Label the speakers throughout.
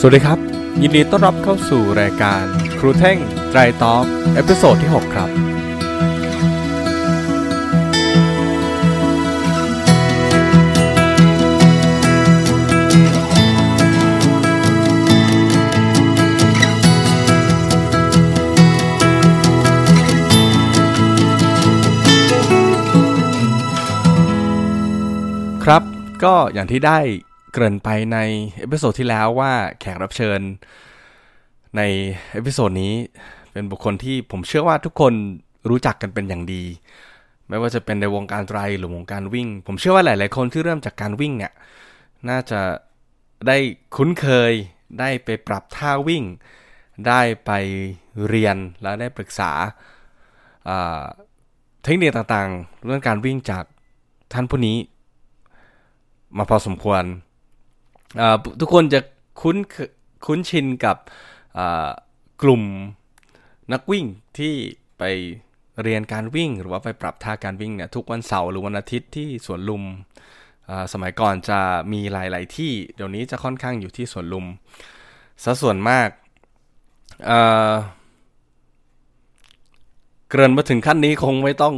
Speaker 1: สวัสดีครับยินดีต้อนรับเข้าสู่รายการครูเท่งไตรทอล์คเอพิโซดที่6ครับครับก็อย่างที่ได้เกริ่นไปในเอพิโซดที่แล้วว่าแขกรับเชิญในเอพิโซดนี้เป็นบุคคลที่ผมเชื่อว่าทุกคนรู้จักกันเป็นอย่างดีไม่ว่าจะเป็นในวงการไตรหรือวงการวิ่งผมเชื่อว่าหลายๆคนที่เริ่มจากการวิ่งเนี่ยน่าจะได้คุ้นเคยได้ไปปรับท่าวิ่งได้ไปเรียนและได้ปรึกษาเทคนิคต่างๆเรื่องการวิ่งจากท่านผู้นี้มาพอสมควรทุกคนจะคุ้นชินกับกลุ่มนักวิ่งที่ไปเรียนการวิ่งหรือว่าไปปรับท่าการวิ่งเนี่ยทุกวันเสาร์หรือวันอาทิตย์ที่สวนลุมสมัยก่อนจะมีหลายๆที่เดี๋ยวนี้จะค่อนข้างอยู่ที่สวนลุมซะส่วนมากเกริ่นมาถึงขั้นนี้คงไม่ต้อง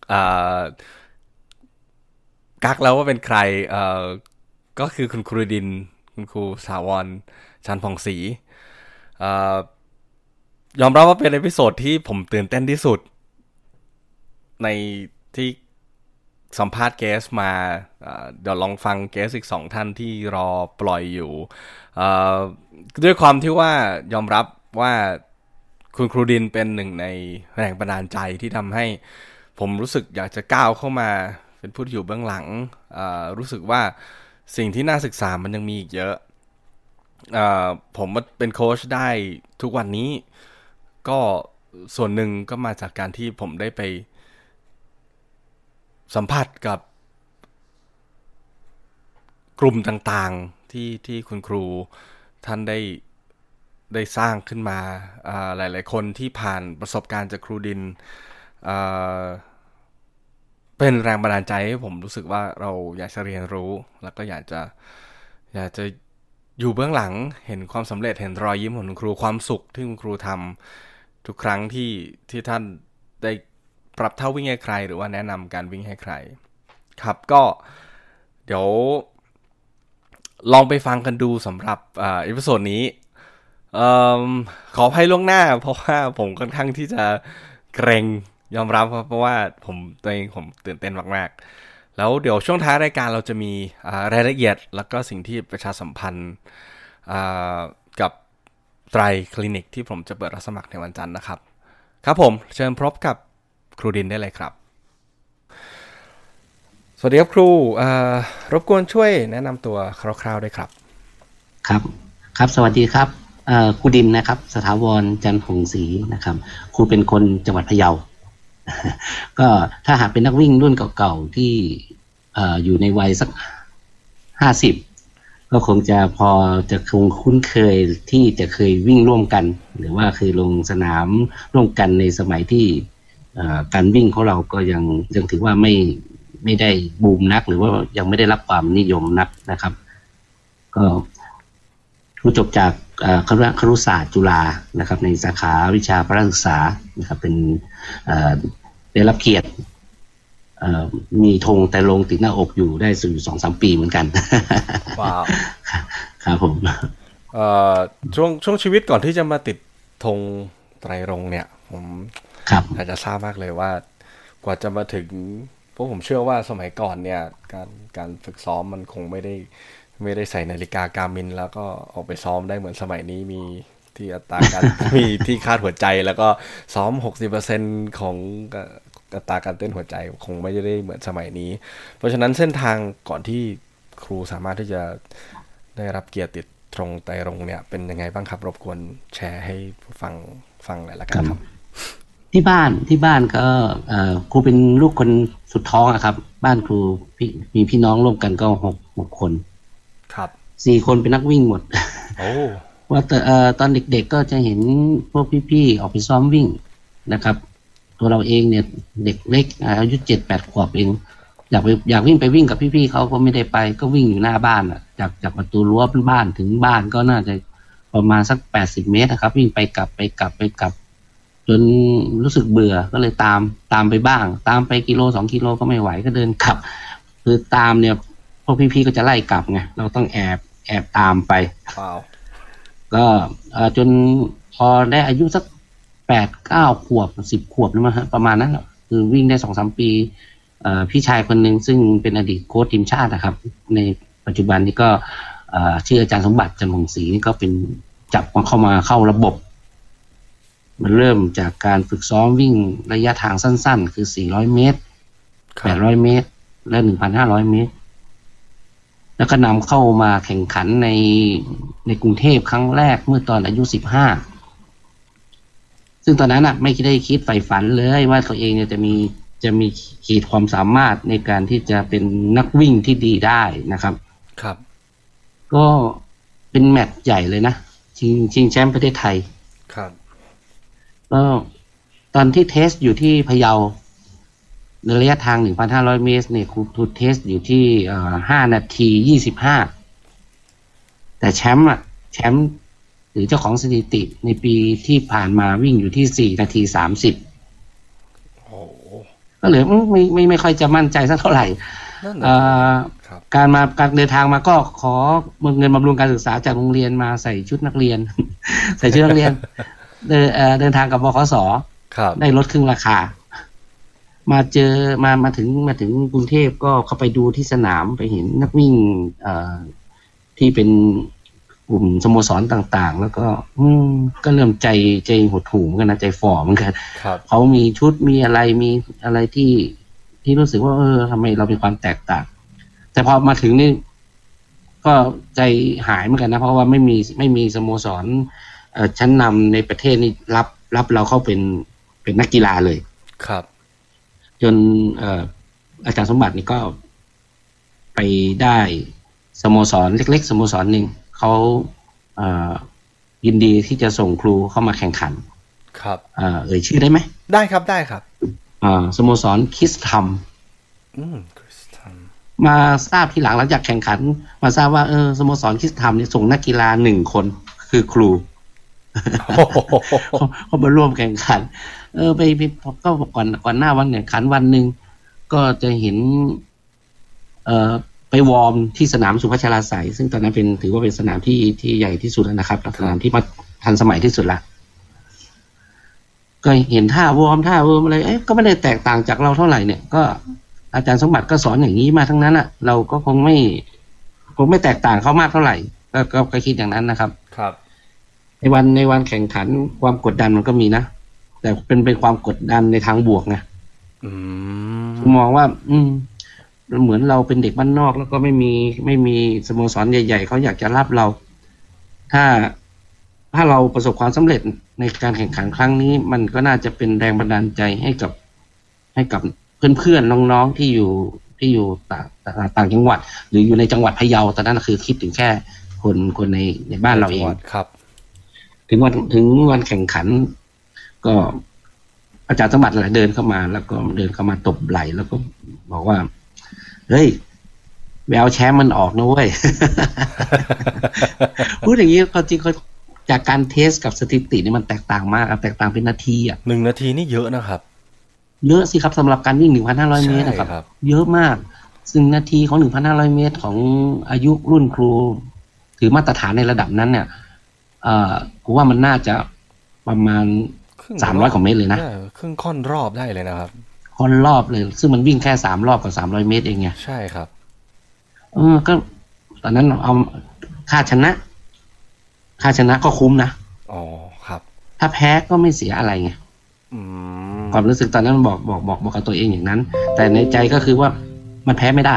Speaker 1: กักแล้วว่าเป็นใครก็คือคุณครูดินคุณครูสาวรชันผ่องศรียอมรับว่าเป็นเอพิโซดที่ผมตื่นเต้นที่สุดในที่สัมภาษณ์เกสมาเดี๋ยวลองฟังเกสอีก2ท่านที่รอปล่อยอยู่ด้วยความที่ว่ายอมรับว่าคุณครูดินเป็นหนึ่งในแรงบันดาลใจที่ทำให้ผมรู้สึกอยากจะก้าวเข้ามาเป็นผู้ที่อยู่เบื้องหลังรู้สึกว่าสิ่งที่น่าศึกษามันยังมีอีกเยอะผมมาเป็นโค้ชได้ทุกวันนี้ก็ส่วนหนึ่งก็มาจากการที่ผมได้ไปสัมผัสกับกลุ่มต่างๆที่คุณครูท่านได้สร้างขึ้นมาหลายๆคนที่ผ่านประสบการณ์จากครูดินเป็นแรงบันดาลใจให้ผมรู้สึกว่าเราอยากจะเรียนรู้แล้วก็อยากจะอยู่เบื้องหลังเห็นความสำเร็จเห็นรอยยิ้มของคุณครูความสุขที่คุณครูทำทุกครั้งที่ท่านได้ปรับท่าวิ่งให้ใครหรือว่าแนะนำการวิ่งให้ใครครับก็เดี๋ยวลองไปฟังกันดูสำหรับเอพิโซดนี้ขออภัยล่วงหน้าเพราะว่าผมค่อนข้างที่จะเกรงยอมรับเพราะว่าผมตื่นเต้นมากๆแล้วเดี๋ยวช่วงท้ายรายการเราจะมีรายละเอียดแล้วก็สิ่งที่ประชาสัมพันธ์กับไตรคลินิกที่ผมจะเปิดรับสมัครในวันจันทร์นะครับครับผมเชิญพบกับครูดินได้เลยครับสวัสดีครับครูรบกวนช่วยแนะนำตัวคร่าวๆด้วยครับ
Speaker 2: ครับสวัสดีครับครูดินนะครับสถาวรจันทร์หงศรีนะครับครูเป็นคนจังหวัดพะเยาก็ถ้าหากเป็นนักวิ่งรุ่นเก่าๆที่อยู่ในวัยสัก50ก็คงจะพอจะคงคุ้นเคยที่จะเคยวิ่งร่วมกันหรือว่าเคยลงสนามร่วมกันในสมัยที่การวิ่งของเราก็ยังถือว่าไม่ได้บูมนักหรือว่ายังไม่ได้รับความนิยมนักนะครับก็ครูจบจากครุศาสตร์จุฬานะครับในสาขาวิชาพระศึกษานะครับเป็นได้รับเกียรติมีธงแต่ลงติดหน้าอกอยู่ได้สู่ 2-3 ปีเหมือนกัน
Speaker 1: ว้าว
Speaker 2: ครับผม
Speaker 1: ช่วงชีวิตก่อนที่จะมาติดธงไตรรงค์เนี่ยผมอยากจะทราบมากเลยว่ากว่าจะมาถึงเพราะผมเชื่อว่าสมัยก่อนเนี่ยการฝึกซ้อมมันคงไม่ได้ใส่นาฬิกาการ์มินแล้วก็ออกไปซ้อมได้เหมือนสมัยนี้มีที่อัตราการ มีที่คาดหัวใจแล้วก็ซ้อม 60% ของอัตราการเต้นหัวใจคงไม่ได้เหมือนสมัยนี้เพราะฉะนั้นเส้นทางก่อนที่ครูสามารถที่จะได้รับเกียรติติดตรงไตรรงค์เนี่ยเป็นยังไงบ้างครับรบกวนแชร์ให้ฟังหน่อยละกันครับ
Speaker 2: ที่บ้านก็ครูเป็นลูกคนสุดท้องอะครับบ้านครูมีพี่น้องร่วมกันก็6 คน
Speaker 1: ครับ
Speaker 2: 4 คนเป็นนักวิ่งหมด
Speaker 1: โอ้
Speaker 2: ว่าตอนเด็กๆก็จะเห็นพวกพี่ๆออกไปซ้อมวิ่งนะครับตัวเราเองเนี่ยเด็กเล็กอายุ 7-8 ขวบเองอยากวิ่งไปวิ่งกับพี่ๆเขาก็ไม่ได้ไปก็วิ่งอยู่หน้าบ้านอ่ะจากประตูรั้วบ้านถึงบ้านก็น่าจะประมาณสัก80 เมตรนะครับวิ่งไปกลับจนรู้สึกเบื่อก็เลยตามไปบ้างตามไปกิโล2 กิโลก็ไม่ไหวก็เดินกลับคือตามเนี่ยพวกพี่ๆก็จะไล่กลับไงเราต้องแอบตามไปก็จนพอได้อายุสัก8-9 ขวบ10 ขวบนะมั้งฮะประมาณนั้นคือวิ่งได้ 2-3 ปีพี่ชายคนหนึ่งซึ่งเป็นอดีตโค้ชทีมชาตินะครับในปัจจุบันนี้ก็ชื่ออาจารย์สมบัติจันทร์หงศรีนี่ก็เป็นจับเข้าระบบมันเริ่มจากการฝึกซ้อมวิ่งระยะทางสั้นๆคือ400 เมตร800 เมตรและ 1,500 เมตรแล้วก็นำเข้ามาแข่งขันในกรุงเทพครั้งแรกเมื่อตอนอายุ15ซึ่งตอนนั้นไม่ได้คิดใฝ่ฝันเลยว่าตัวเองเนี่ยจะมีขีดความสามารถในการที่จะเป็นนักวิ่งที่ดีได้นะครับ
Speaker 1: ครับ
Speaker 2: ก็เป็นแมตช์ใหญ่เลยนะชิงแชมป์ประเทศไทย
Speaker 1: ครับ
Speaker 2: ก็ตอนที่เทสอยู่ที่พะเยาในระยะทาง 1,500 เมตรเนี่ยครูเทสอยู่ที่5 นาที 25แต่แชมป์หรือเจ้าของสถิติในปีที่ผ่านมาวิ่งอยู่ที่4 นาที 30ก็เลยไม่ค่อยจะมั่นใจสักเท่าไหร่การเดินทางมาก็ขอเงินบำรุงการศึกษาจากโรงเรียนมาใส่ชุดนักเรียน เดินทางกับบขส.ได้ลดครึ่งราคามาถึงกรุงเทพก็เข้าไปดูที่สนามไปเห็นนักวิ่งที่เป็นกลุ่มสโมสรต่างๆแล้วก็เริ่มใจหดหู่กันนะใจฝ่อเหมือนกันเขามีชุดมีอะไรที่รู้สึกว่าทำไมเรามีความแตกต่างแต่พอมาถึงนี่ก็ใจหายเหมือนกันนะเพราะว่าไม่มีสโมสรชั้นนำในประเทศนี่รับเราเข้าเป็นนักกีฬาเลย
Speaker 1: ครับ
Speaker 2: จนอาจารย์สมบัตินี่ก็ไปได้สโมสรเล็กๆสโมสรหนึ่งเขายินดีที่จะส่งครูเข้ามาแข่งขัน
Speaker 1: ครับ
Speaker 2: ชื่อได้ไหม
Speaker 1: ได้ครับ
Speaker 2: สโมสรคริสตัมมาทราบทีหลังจากแข่งขันมาทราบว่าสโมสรคริสตัมนี่ส่งนักกีฬา1 คนคือครูเขามาร่วมแข่งขันไปก็ก่อนหน้าวันแข่งขันวันหนึ่งก็จะเห็นไปวอร์มที่สนามสุพัชราไสยซึ่งตอนนั้นถือว่าเป็นสนามที่ใหญ่ที่สุดนะครับสนามที่มาทันสมัยที่สุดละก็เห็นท่าวอร์มอะไรก็ไม่ได้แตกต่างจากเราเท่าไหร่เนี่ยก็อาจารย์สมบัติก็สอนอย่างนี้มาทั้งนั้นเราก็คงไม่แตกต่างเขามากเท่าไหร่ก็คิดอย่างนั้นนะครับ
Speaker 1: ครับ
Speaker 2: ในวันแข่งขันความกดดันมันก็มีนะแต่เป็นความกดดันในทางบวกไงมองว่าเหมือนเราเป็นเด็กบ้านนอกแล้วก็ไม่มีสโมสรใหญ่ๆเขาอยากจะรับเราถ้าเราประสบความสำเร็จในการแข่งขันครั้งนี้มันก็น่าจะเป็นแรงบันดาลใจให้กับเพื่อนๆน้องๆที่อยู่ต่างจังหวัดหรืออยู่ในจังหวัดพะเยาตอนนั้นคือคิดถึงแค่คนในบ้านเราเอง
Speaker 1: ครับ
Speaker 2: ถึงวันแข่งขันก็อาจารย์สมบัติเดินเข้ามาแล้วก็เดินเข้ามาตบไหล่แล้วก็บอกว่าเฮ้ยแววแชมป์มันออกนะเว้ย พูดอย่างนี้เขาจริงเขาจากการเทสกับสถิตินี่มันแตกต่างมากแตกต่างเป็นนาที
Speaker 1: 1 นาทีนี่เยอะนะครับ
Speaker 2: เยอะสิครับสำหรับการวิ่ง 1,500 เมตรนะครับเยอะมากซึ่งนาทีของ 1,500 เมตรของอายุรุ่นครูถือมาตรฐานในระดับนั้นเนี่ยผมว่ามันน่าจะประมาณ300 กว่าเมตรเลยนะ
Speaker 1: ครึ่งค่อนรอบได้เลยนะครับ
Speaker 2: ค่อนรอบเลยซึ่งมันวิ่งแค่3 รอบกับ300 เมตรเองไง
Speaker 1: ใช่ครับ
Speaker 2: ก็ตอนนั้นเอาค่าชนะก็คุ้มนะ
Speaker 1: ครับ
Speaker 2: ถ้าแพ้ก็ไม่เสียอะไรไงความรู้สึกตอนนั้นบอกกับตัวเองอย่างนั้นแต่ในใจก็คือว่ามันแพ้ไม่ได้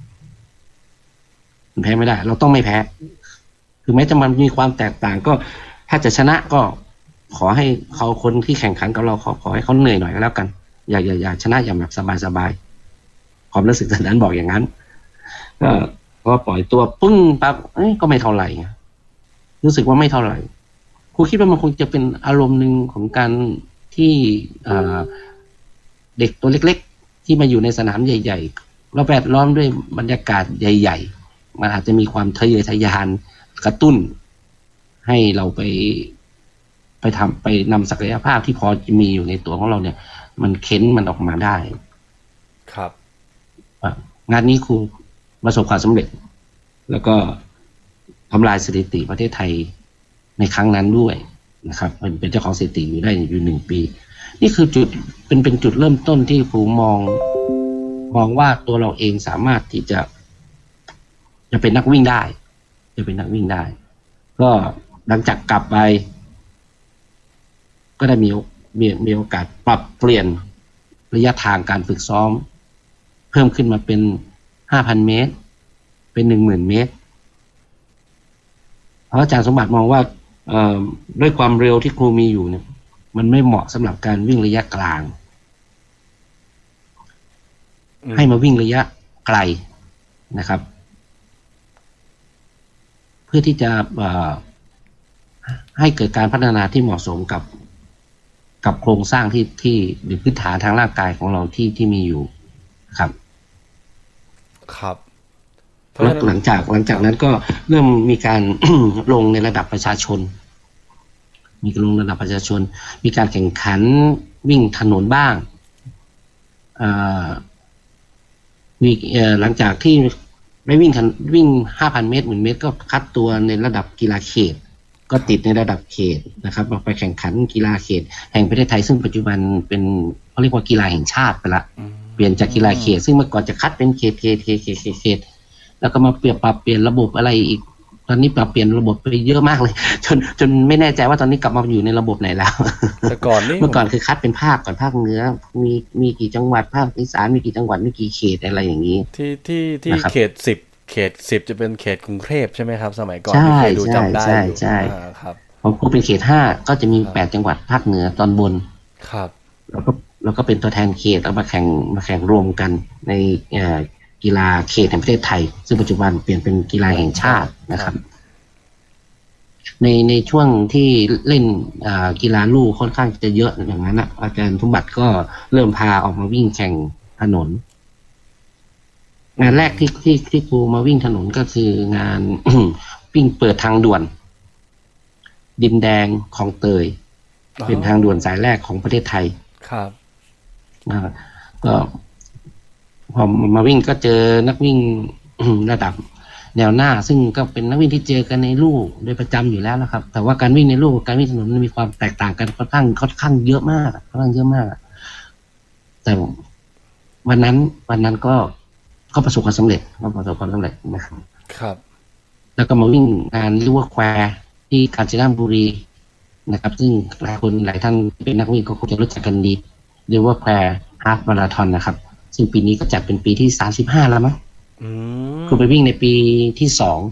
Speaker 2: เราต้องไม่แพ้คือแม้จะมันมีความแตกต่างก็ถ้าจะชนะก็ขอให้เขาคนที่แข่งขันกับเราขอให้เขาเหนื่อยหน่อยก็แล้วกันอย่าชนะอย่างแบบสบายๆความรู้สึกตอนนั้นบอกอย่างนั้นก็ปล่อยตัวปึ้งปั๊บก็ไม่เท่าไหร่รู้สึกว่าไม่เท่าไหร่ครูคิดว่ามันคงจะเป็นอารมณ์หนึ่งของการที่เด็กตัวเล็กๆที่มาอยู่ในสนามใหญ่ๆเราแวดล้อมด้วยบรรยากาศใหญ่ๆมันอาจจะมีความทะเยอทะยานกระตุ้นให้เราไปนำศักยภาพที่พอมีอยู่ในตัวของเราเนี่ยมันเค้นมันออกมาได้
Speaker 1: ครับ
Speaker 2: งานนี้ครูประสบความสำเร็จแล้วก็ทำลายสถิติประเทศไทยในครั้งนั้นด้วยนะครับเป็นเจ้าของสถิติอยู่ได้อยู่1 ปีนี่คือจุดเป็นจุดเริ่มต้นที่ครูมองว่าตัวเราเองสามารถที่จะเป็นนักวิ่งได้จะเป็นนักวิ่งได้ก็หลังจากกลับไปก็ได้มีโอกาสปรับเปลี่ยนระยะทางการฝึกซ้อมเพิ่มขึ้นมาเป็น 5,000 เมตรเป็น 10,000 เมตรเพราะอาจารย์สมบัติมองว่าด้วยความเร็วที่ครูมีอยู่เนี่ยมันไม่เหมาะสำหรับการวิ่งระยะกลางให้มาวิ่งระยะไกลนะครับเพื่อที่จะให้เกิดการพัฒนาที่เหมาะสมกับโครงสร้างที่หรือพื้นฐานทางร่างกายของเราที่มีอยู่ครับแล้วหลังจากนั้นก็เริ่มมีการ ลงในระดับประชาชนมีการลงระดับประชาชนมีการแข่งขันวิ่งถนนบ้างมีหลังจากที่ไม่วิ่ง 5,000 เมตร10,000 เมตรก็คัดตัวในระดับกีฬาเขตก็ติดในระดับเขตนะครับไปแข่งขันกีฬาเขตแห่งประเทศไทยซึ่งปัจจุบันเป็นเขาเรียกว่ากีฬาแห่งชาติไปละเปลี่ยนจากกีฬาเขตซึ่งเมื่อก่อนจะคัดเป็นเขตแล้วก็มาปรับเปลี่ยนระบบอะไรอีกตอนนี้ปรับเปลี่ยนระบบไปเยอะมากเลยจนไม่แน่ใจว่าตอนนี้กลับมาอยู่ในระบบไหนแล้ว
Speaker 1: แต่ก่อนนี่
Speaker 2: เมื่อก่อนคือคัดเป็นภาคก่อนภาคเหนือมีกี่จังหวัดภาคอีสานมีกี่จังหวัดมีกี่เขตอะไรอย่างนี้
Speaker 1: ที่เขต10จะเป็นเขตกรุงเทพใช่ไหมครับสมัยก่อนที่เคยดูจำได้อยู่
Speaker 2: ใช่
Speaker 1: ครับ
Speaker 2: ของครูเป็นเขต5ก็จะมี8จังหวัดภาคเหนือตอนบน
Speaker 1: ครับ
Speaker 2: แล้วก็เป็นตัวแทนเขตเอามาแข่งรวมกันในกีฬาเขตแห่งประเทศไทยซึ่งปัจจุบันเปลี่ยนเป็นกีฬาแห่งชาตินะครับในช่วงที่เล่นกีฬาลู่ค่อนข้างจะเยอะอย่างนั้นอาจารย์สมบัติก็เริ่มพาออกมาวิ่งแข่งถนนงานแรกที่ครูมาวิ่งถนนก็คืองาน วิ่งเปิดทางด่วนดินแดงคลองเตยเป็นทางด่วนสายแรกของประเทศไทย
Speaker 1: ครับ
Speaker 2: ก็พอมาวิ่งก็เจอนักวิ่ง ระดับแนวหน้าซึ่งก็เป็นนักวิ่งที่เจอกันในลู่โดยประจำอยู่แล้วนะครับแต่ว่าการวิ่งในลู่กับการวิ่งถนนมันมีความแตกต่างกันค่อนข้างเยอะมากแต่วันนั้นก็ประสบความสำเร็จนะครับแล้วก็มาวิ่งงานริเวอร์แควร์ที่กาญจนบุรีนะครับซึ่งหลายท่านเป็นนักวิ่งก็คงจะรู้จักกันดีริเวอร์แควร์ฮาล์ฟมาราธอนนะครับซึ่งปีนี้ก็จัดเป็นปีที่35แล้วมั้งคือไปวิ่งในปีที่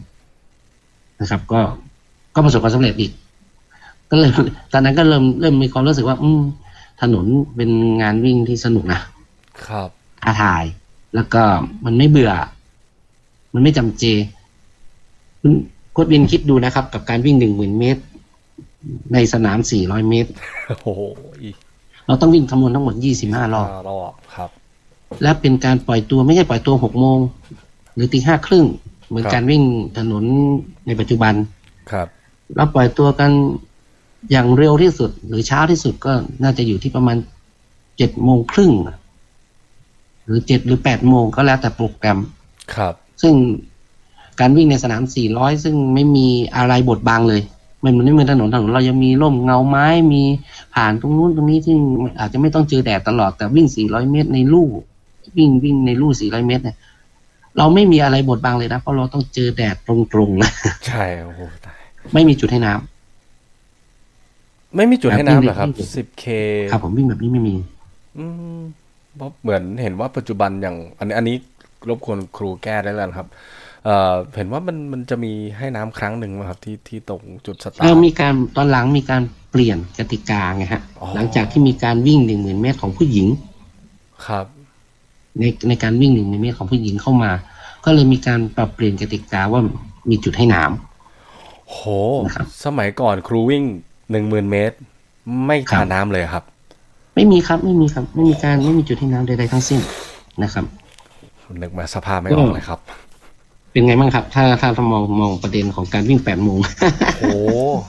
Speaker 2: 2นะครับก็ประสบความสำเร็จอีกก็เลยตอนนั้นก็เริ่มมีความรู้สึกว่าถนนเป็นงานวิ่งที่สนุกนะครับท้าทายแล้วก็มันไม่เบื่อมันไม่จำเจโค้ชบินคิดดูนะครับกับการวิ่ง 10,000 เมตรในสนาม400 เมตร
Speaker 1: โอ้โห
Speaker 2: เราต้องวิ่งคำนวณทั้งหมด25 รอบ
Speaker 1: ครับ
Speaker 2: และเป็นการปล่อยตัวไม่ใช่ปล่อยตัว 6 โมงหรือ 5:30 นเหมือนการวิ่งถนนในปัจจุบัน
Speaker 1: ครับ
Speaker 2: เราปล่อยตัวกันอย่างเร็วที่สุดหรือช้าที่สุดก็น่าจะอยู่ที่ประมาณ 7:30 นหรือ7 หรือ 8 โมงก็แล้วแต่โปรแกรม
Speaker 1: ครับ
Speaker 2: ซึ่งการวิ่งในสนาม400ซึ่งไม่มีอะไรบดบังเลยมันไม่เหมือนถนนเรายังมีร่มเงาไม้มีผ่านตรงนู้นตรงนี้ซึ่งอาจจะไม่ต้องเจอแดดตลอดแต่วิ่ง400 เมตรในลู่วิ่งในลู่400 เมตรเนี่ยเราไม่มีอะไรบดบังเลยนะเพราะเราต้องเจอแดดตรงๆนะ
Speaker 1: ใช่โอ้โหตาย
Speaker 2: ไม่มีจุดให้น้
Speaker 1: ำไม่มีจุดให้น้ำเหรอครับ 10K
Speaker 2: ครับผมวิ่งแบบนี้ไม่มี
Speaker 1: เพราะเหมือนเห็นว่าปัจจุบันอย่างอันนี้รบกวนครูแก้ได้แล้วครับเห็นว่ามันจะมีให้น้ำครั้งหนึ่งครับที่ตรงจุดสตาร์ท
Speaker 2: มีการตอนหลังมีการเปลี่ยนกติกาไงฮะหลังจากที่มีการวิ่ง 10,000 เมตรของผู้หญิง
Speaker 1: ครับ
Speaker 2: ในการวิ่ง10,000 เมตรของผู้หญิงเข้ามาก็เลยมีการปรับเปลี่ยนกติกาว่ามีจุดให้น้
Speaker 1: ำโหสมัยก่อนครูวิ่ง 10,000 เมตรไม่ทาน้ำเลยครับ
Speaker 2: ไม่มีไม่มีจุดให้น้ำใดๆทั้งสิ้นนะครับ
Speaker 1: นึกมาสภาพไม่ออกเลยครับ
Speaker 2: เป็นไงบ้างครับถ้าเรามองประเด็นของการวิ่ง8 โมง
Speaker 1: โอ้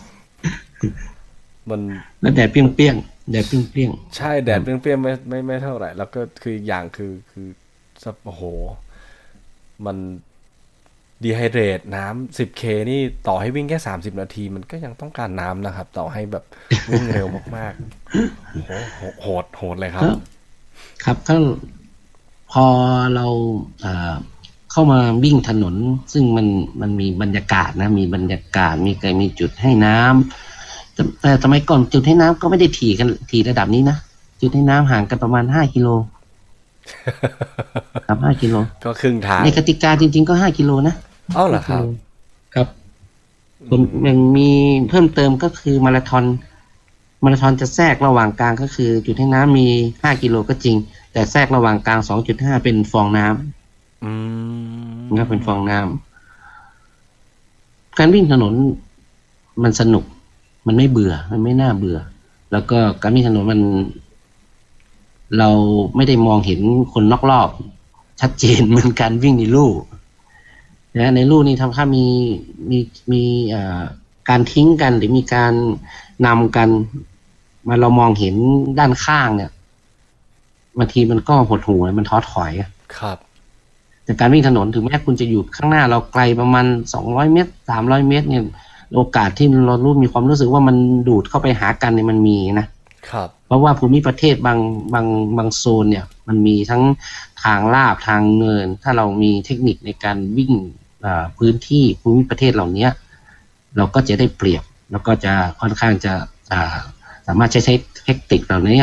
Speaker 1: มัน
Speaker 2: แล้วแดดเปรี้ยงแดดเปรี้ยง
Speaker 1: ใช่แดดเปรี้ยงๆไม่เท่าไหร่แล้วก็คืออย่างคือโอ้โหมันดีไฮเดรตน้ำ 10K นี่ต่อให้วิ่งแค่30 นาทีมันก็ยังต้องการน้ำนะครับต่อให้แบบวิ่งเร็วมากๆโอ้โหโหดเลยครับ
Speaker 2: ครับก็พอเราเข้ามาวิ่งถนนซึ่งมันมีบรรยากาศนะมีบรรยากาศมีจุดให้น้ำแต่สมัยก่อนจุดให้น้ำก็ไม่ได้ถี่ระดับนี้นะจุดให้น้ำห่างกันประมาณ5 กิโลครับ5 กิโล
Speaker 1: ก็ครึ่งทาง
Speaker 2: ในกติกาจริงๆก็5 กิโลนะ
Speaker 1: อ้าวเหรอครับ
Speaker 2: ครับผมยังมีเพิ่มเติมก็คือมาราธอนจะแทรกระหว่างกลางก็คือจุดให้น้ำมี5 กิโลก็จริงแต่แทรกระหว่างกลาง 2.5 เป็นฟองน้ำนะเป็นฟองน้ำการวิ่งถนนมันสนุกมันไม่เบื่อมันไม่น่าเบื่อแล้วก็การวิ่งถนนมันเราไม่ได้มองเห็นคนนอกรอบชัดเจนเหมือนการวิ่งในลู่นะในลู่นี่ถ้ามีการทิ้งกันหรือมีการนำกันมาเรามองเห็นด้านข้างเนี่ยบางทีมันก็หดหู่มันท้อถอย
Speaker 1: ครับ
Speaker 2: แต่การวิ่งถนนถึงแม้คุณจะอยู่ข้างหน้าเราไกลประมาณ200 เมตร300 เมตรเนี่ยโอกาสที่เรามีความรู้สึกว่ามันดูดเข้าไปหากันเนี่ยมันมีนะครับเพราะว่าภูมิประเทศบางโซนเนี่ยมันมีทั้งทางลาดทางเนินถ้าเรามีเทคนิคในการวิ่งพื้นที่ภูมิประเทศเหล่านี้เราก็จะได้เปรียบแล้วก็จะค่อนข้างจะสามารถใช้เทคนิคเหล่านี้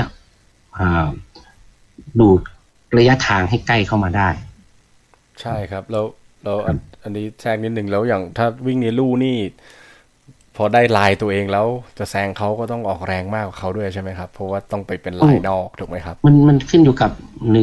Speaker 2: ดูดระยะทางให้ใกล้เข้ามาได้
Speaker 1: ใช่ครับแล้วอันนี้แทรกนิดนึงแล้วอย่างถ้าวิ่งในลู่นี่พอได้ลายตัวเองแล้วจะแซงเขาก็ต้องออกแรงมากกว่าเขาด้วยใช่ไหมครับเพราะว่าต้องไปเป็นลายนอกถูกไหมครับ
Speaker 2: มันขึ้นอยู่กับ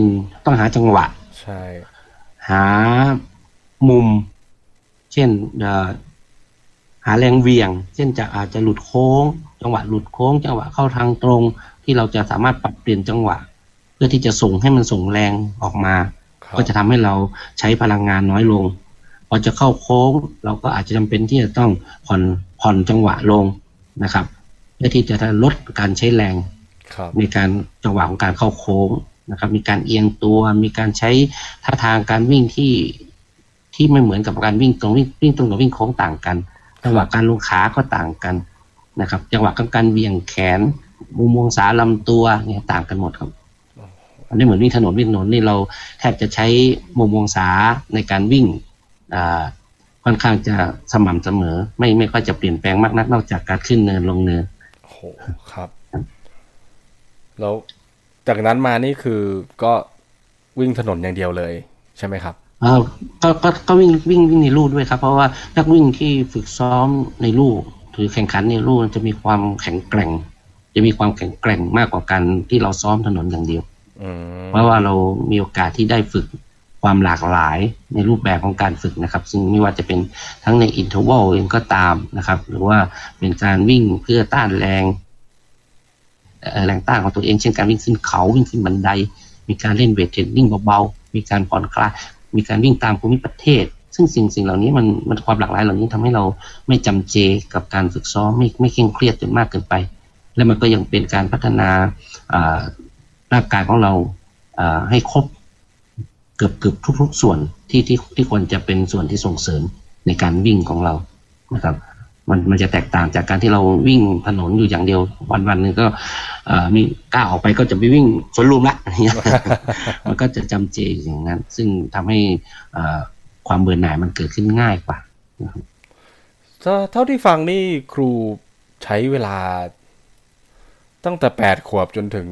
Speaker 2: 1ต้องหาจังหวะ
Speaker 1: ใช่
Speaker 2: หามุมเช่นหาแรงเวียงเช่นอาจจะหลุดโค้งจังหวะหลุดโค้งจังหวะเข้าทางตรงที่เราจะสามารถปรับเปลี่ยนจังหวะเพื่อที่จะส่งให้มันส่งแรงออกมาก็จะทำให้เราใช้พลังงานน้อยลงพอจะเข้าโค้งเราก็อาจจะจำเป็นที่จะต้องผ่อนจังหวะลงนะครับเพื่อที่จะลดการใช้แรงในการจังหวะของการเข้าโค้งนะครับมีการเอียงตัวมีการใช้ท่าทางการวิ่งที่ไม่เหมือนกับการวิ่งตรงกับวิ่งโค้งต่างกันจังหวะการลงขาก็ต่างกันนะครับจังหวะการเบี่ยงแขนมุมองศาลำตัวเนี่ยต่างกันหมดครับอันนี้เหมือนวิ่งถนนนี่เราแทบจะใช้มุมองศาในการวิ่งค่อนข้างจะสม่ำเสมอไม่ค่อยจะเปลี่ยนแปลงมากนักนอกจากการขึ้นเนินลงเนิน
Speaker 1: โอ้โหครับแล้วจากนั้นมานี่คือก็วิ่งถนนอย่างเดียวเลยใช่ไหมครับ
Speaker 2: ก็วิ่งในลู่ด้วยครับเพราะว่านักวิ่งที่ฝึกซ้อมในลู่หรือแข่งขันในลู่จะมีความแข็งแกร่งมากกว่าการที่เราซ้อมถนนอย่างเดียวเพราะว่าเรามีโอกาสที่ได้ฝึกความหลากหลายในรูปแบบของการฝึกนะครับซึ่งไม่ว่าจะเป็นทั้งในอินเทอร์วัลเองก็ตามนะครับหรือว่าเป็นการวิ่งเพื่อต้านแรงต้านของตัวเองเช่นการวิ่งขึ้นเขาวิ่งขึ้นบันไดมีการเล่นเวทเทรนนิ่งเบาๆมีการผ่อนคลายมีการวิ่งตามภูมิประเทศซึ่งสิ่งเหล่านี้มันความหลากหลายเหล่านี้ทำให้เราไม่จำเจกับการฝึกซ้อมไม่เคร่งเครียดจนมากเกินไปและมันก็ยังเป็นการพัฒนาร่างกายของเราให้ครบเกือบทุกส่วนที่ควรจะเป็นส่วนที่ส่งเสริมในการวิ่งของเรานะครับมันจะแตกต่างจากการที่เราวิ่งถนนอยู่อย่างเดียววันนึงก็มีก้าวออกไปก็จะไปวิ่งสวนลุมละมันก็จะจำเจอย่างนั้นซึ่งทำให้ความเบื่อหน่ายมันเกิดขึ้นง่ายกว่า
Speaker 1: เท่าที่ฟังนี่ครูใช้เวลาตั้งแต่8 ขวบจนถึง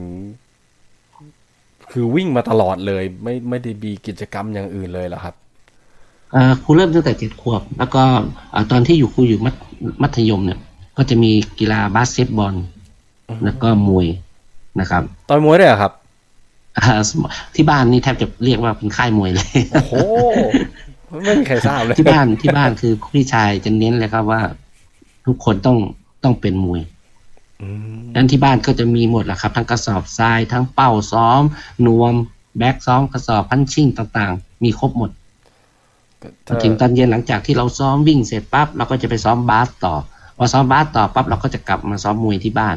Speaker 1: คือวิ่งมาตลอดเลยไม่ได้มีกิจกรรมอย่างอื่นเลยเหรอครับ
Speaker 2: ครูเริ่มตั้งแต่7 ขวบแล้วก็ตอนที่ครูอยู่มัธยมเนี่ยก็จะมีกีฬาบาสเกตบอลแล้วก็มวยนะครับ
Speaker 1: ต่อยมวยด้วยเหรอครับ
Speaker 2: ที่บ้านนี่แทบจะเรียกว่าเป็นค่ายมวยเลย
Speaker 1: โอ้โหไม่มีใครทราบเลย
Speaker 2: ที่บ้านคือพี่ชายจะเน้นเลยครับว่าทุกคนต้องเป็นมวยนั้นที่บ้านก็จะมีหมดแหละครับทั้งกระสอบทรายทั้งเป้าซ้อมนวมแบ็กซ้อมกระสอบพันชิ่งต่างๆมีครบหมดถึงตอนเย็นหลังจากที่เราซ้อมวิ่งเสร็จปั๊บเราก็จะไปซ้อมบาสต่อพอซ้อมบาสต่อปั๊บเราก็จะกลับมาซ้อมมวยที่บ้าน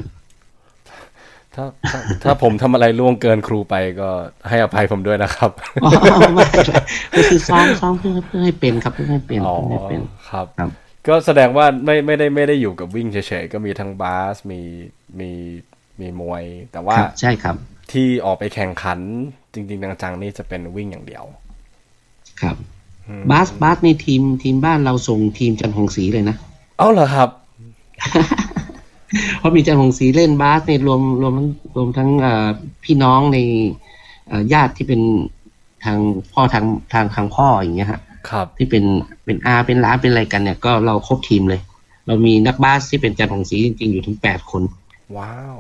Speaker 1: ถ้าผมทำอะไรล่วงเกินครูไปก็ให้อภัยผมด้วยนะครับ
Speaker 2: ไม่ก็คือซ้อมเพื่อให้เป็นครับเพื่อให้เป็น
Speaker 1: ครับก็แสดงว่าไม่ได้อยู่กับวิ่งเฉยๆก็มีทั้งบาสมีมวยแต่ว่า
Speaker 2: ใช่ครับ
Speaker 1: ที่ออกไปแข่งขันจริงๆจังๆนี่จะเป็นวิ่งอย่างเดียว
Speaker 2: ครับบาสในทีมบ้านเราส่งทีมจันทร์หงศรีเลยนะ
Speaker 1: เหรอครับ
Speaker 2: เพราะมีจันทร์หงศรีเล่นบาสในรวมทั้งพี่น้องในญาติที่เป็นทางพ่อทางพ่ออย่างเงี้ยฮะที่เป็นอาเป็นหลานเป็นอะไรกันเนี่ยก็เราครบทีมเลยเรามีนักบาสที่เป็นจันทร์หงศรีจริงๆอยู่ถึง8 คน
Speaker 1: ว้าว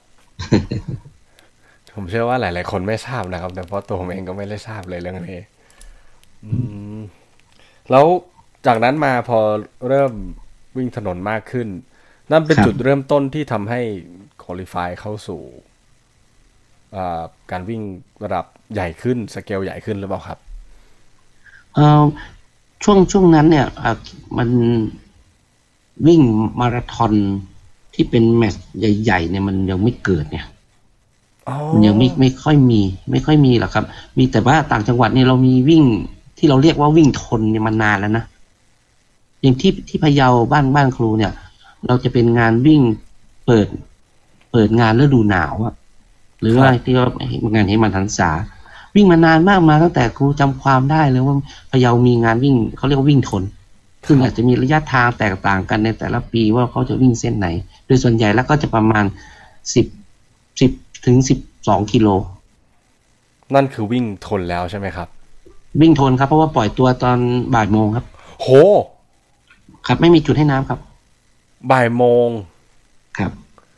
Speaker 1: ผมเชื่อว่าหลายๆคนไม่ทราบนะครับแต่เพราะตัวผมเองก็ไม่ได้ทราบเลยเรื่องนี้แล้วจากนั้นมาพอเริ่มวิ่งถนนมากขึ้นนั่นเป็นจุดเริ่มต้นที่ทำให้ควอลิฟายเข้าสู่การวิ่งระดับใหญ่ขึ้นสเกลใหญ่ขึ้นหรือเปล่าครับ
Speaker 2: ช่วงนั้นเนี่ยมันวิ่งมาราธอนที่เป็นแมตช์ใหญ่ๆเนี่ยมันยังไม่เกิดเนี่ยมันยังไม่ค่อยมีหรอกครับมีแต่ว่าต่างจังหวัดเนี่ยเรามีวิ่งที่เราเรียกว่าวิ่งทนเนี่ยมานานแล้วนะอย่างที่พะเยาบ้านครูเนี่ยเราจะเป็นงานวิ่งเปิดงานฤดูหนาวอะหรือว่าที่ว่างานเหมันหันษาวิ่งมานานมากมาตั้งแต่ครูจำความได้เลยว่าพะเยามีงานวิ่งเขาเรียกว่าวิ่งทนซึ่งอาจจะมีระยะทางแตกต่างกันในแต่ละปีว่าเขาจะวิ่งเส้นไหนโดยส่วนใหญ่แล้วก็จะประมาณ10ถึง12 กิโล
Speaker 1: นั่นคือวิ่งทนแล้วใช่ไหมครับ
Speaker 2: วิ่งทนครับเพราะว่าปล่อยตัวตอนบ่ายโมงครับ
Speaker 1: โห
Speaker 2: ครับไม่มีจุดให้น้ำครับ
Speaker 1: บ่ายโมง
Speaker 2: ครับ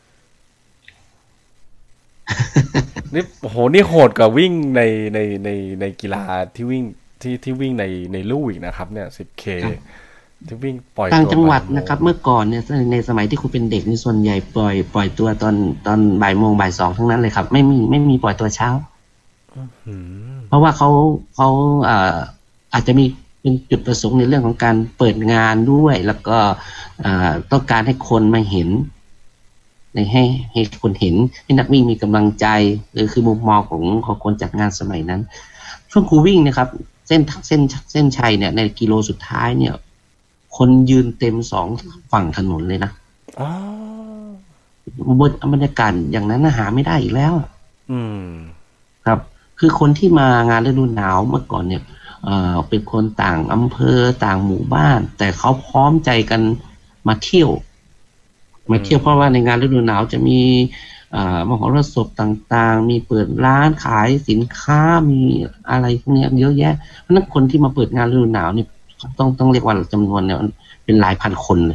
Speaker 1: นี่โหนี่โหดกว่าวิ่งในกีฬาที่วิ่งที่วิ่งในลู่อีกนะครับเนี่ย 10K ที่วิ่งปล่อยตัว
Speaker 2: ต่างจังหวัดนะครับเมื่อก่อนเนี่ยในสมัยที่คุณเป็นเด็กนี่ส่วนใหญ่ปล่อยตัวตอนบ่ายโมงบ่าย2ทั้งนั้นเลยครับไม่มีปล่อยตัวเช้าเพราะว่าเขาอาจจะมีเป็นจุดประสงค์ในเรื่องของการเปิดงานด้วยแล้วก็ต้องการให้คนมาเห็นให้คนเห็นให้นักวิ่งมีกำลังใจหรือคือมุมมองของคนจัดงานสมัยนั้นช่วงครูวิ่งนะครับเส้นชัยเนี่ยในกิโลสุดท้ายเนี่ยคนยืนเต็ม2 ฝั่งถนนเลยนะบรรยากาศอย่างนั้นหาไม่ได้อีกแล้วครับคือคนที่มางานฤดูหนาวเมื่อก่อนเนี่ยเป็นคนต่างอำเภอต่างหมู่บ้านแต่เขาพร้อมใจกันมาเที่ยวเพราะว่าในงานฤดูหนาวจะมีมหรสพต่างๆมีเปิดร้านขายสินค้ามีอะไรพวกนี้เยอะแยะเพราะนั้นคนที่มาเปิดงานฤดูหนาวนี่ต้องเรียกว่าจำนวนเนี่ยเป็นหลายพันคนเลย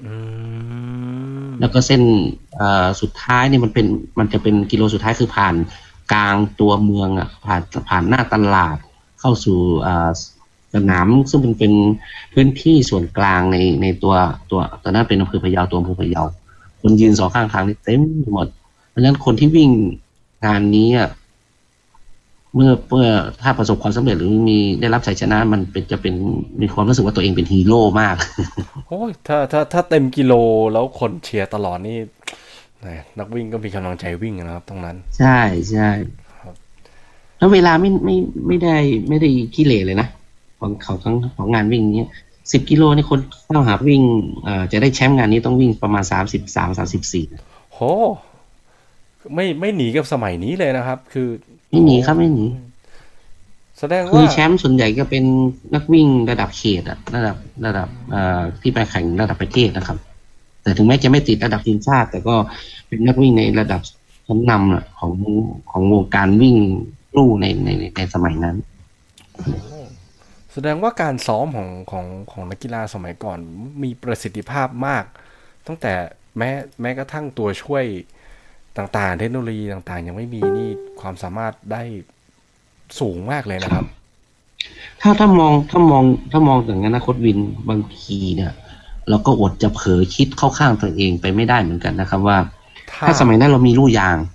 Speaker 2: แล้วก็เส้นสุดท้ายเนี่ยมันจะเป็นกิโลสุดท้ายคือผ่านกลางตัวเมืองอ่ะผ่านหน้าตลาดเข้าสู่สนามซึ่งเป็นพื้นที่ส่วนกลางในตัวตอนนั้นเป็นอำเภอพะเยาตัวอำเภอพะเยาคนยืน2 ข้างทางนี่เต็มหมดเพราะฉะนั้นคนที่วิ่งงานนี้เมื่อถ้าประสบความสำเร็จหรือได้รับชัยชนะมันจะเป็นมีความรู้สึกว่าตัวเองเป็นฮีโร่มาก
Speaker 1: โอ้ยถ้าเต็มกิโลแล้วคนเชียร์ตลอดนี่นักวิ่งก็มีกำลังใจวิ่งนะครับตรงนั้น
Speaker 2: ใช่แล้วเวลาไม่ได้ขี้เหร่เลยนะของงานวิ่งนี้10 กิโลนี่คนเข้าหาวิ่งจะได้แชมป์งานนี้ต้องวิ่งประมาณ33-34
Speaker 1: โหไม่หนีกับสมัยนี้เลยนะครับคือ
Speaker 2: ไม่หนีครับไม่หนี
Speaker 1: แสดงว่า
Speaker 2: คือแชมป์ส่วนใหญ่ก็เป็นนักวิ่งระดับเขตระดับที่ไปแข่งระดับประเทศนะครับแต่ถึงแม้จะไม่ติดระดับทีมชาติแต่ก็เป็นนักวิ่งในระดับชั้นนำของวงการวิ่งลู่ในสมัยนั้น
Speaker 1: แสดงว่าการซ้อมของนักกีฬาสมัยก่อนมีประสิทธิภาพมากตั้งแต่แม้กระทั่งตัวช่วยต่างๆเทคโนโลยีต่างๆยังไม่มีนี่ความสามารถได้สูงมากเลยนะครับ
Speaker 2: ถ้ามองอย่างนั้นนะโค้ชวินบางทีเนี่ยเราก็อดจะเผลอคิดเข้าข้างตัวเองไปไม่ได้เหมือนกันนะครับว่าถ้าสมัยนั้นเรามีลู่ยาง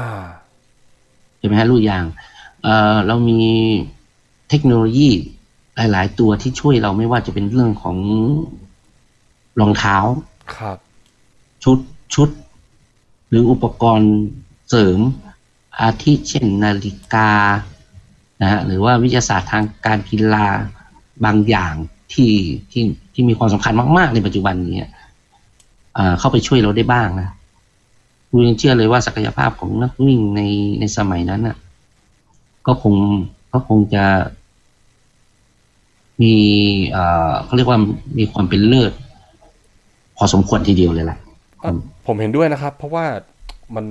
Speaker 2: ใช่ไหมฮะลู่ยางเรามีเทคโนโลยีหลายๆตัวที่ช่วยเราไม่ว่าจะเป็นเรื่องของรองเท้า
Speaker 1: ครับ
Speaker 2: ชุดหรืออุปกรณ์เสริมอาทิเช่นนาฬิกานะฮะหรือว่าวิทยาศาสตร์ทางการกีฬาบางอย่างที่มีความสำคัญมากๆในปัจจุบันนี้เข้าไปช่วยเราได้บ้างนะคุณยังเชื่อเลยว่าศักยภาพของนักวิ่งในสมัยนั้นน่ะก็คงจะมีเขาเรียกว่ามีความเป็นเลิศพอสมควรทีเดียวเลยแหละ
Speaker 1: ผมเห็นด้วยนะครับเพราะว่ามัน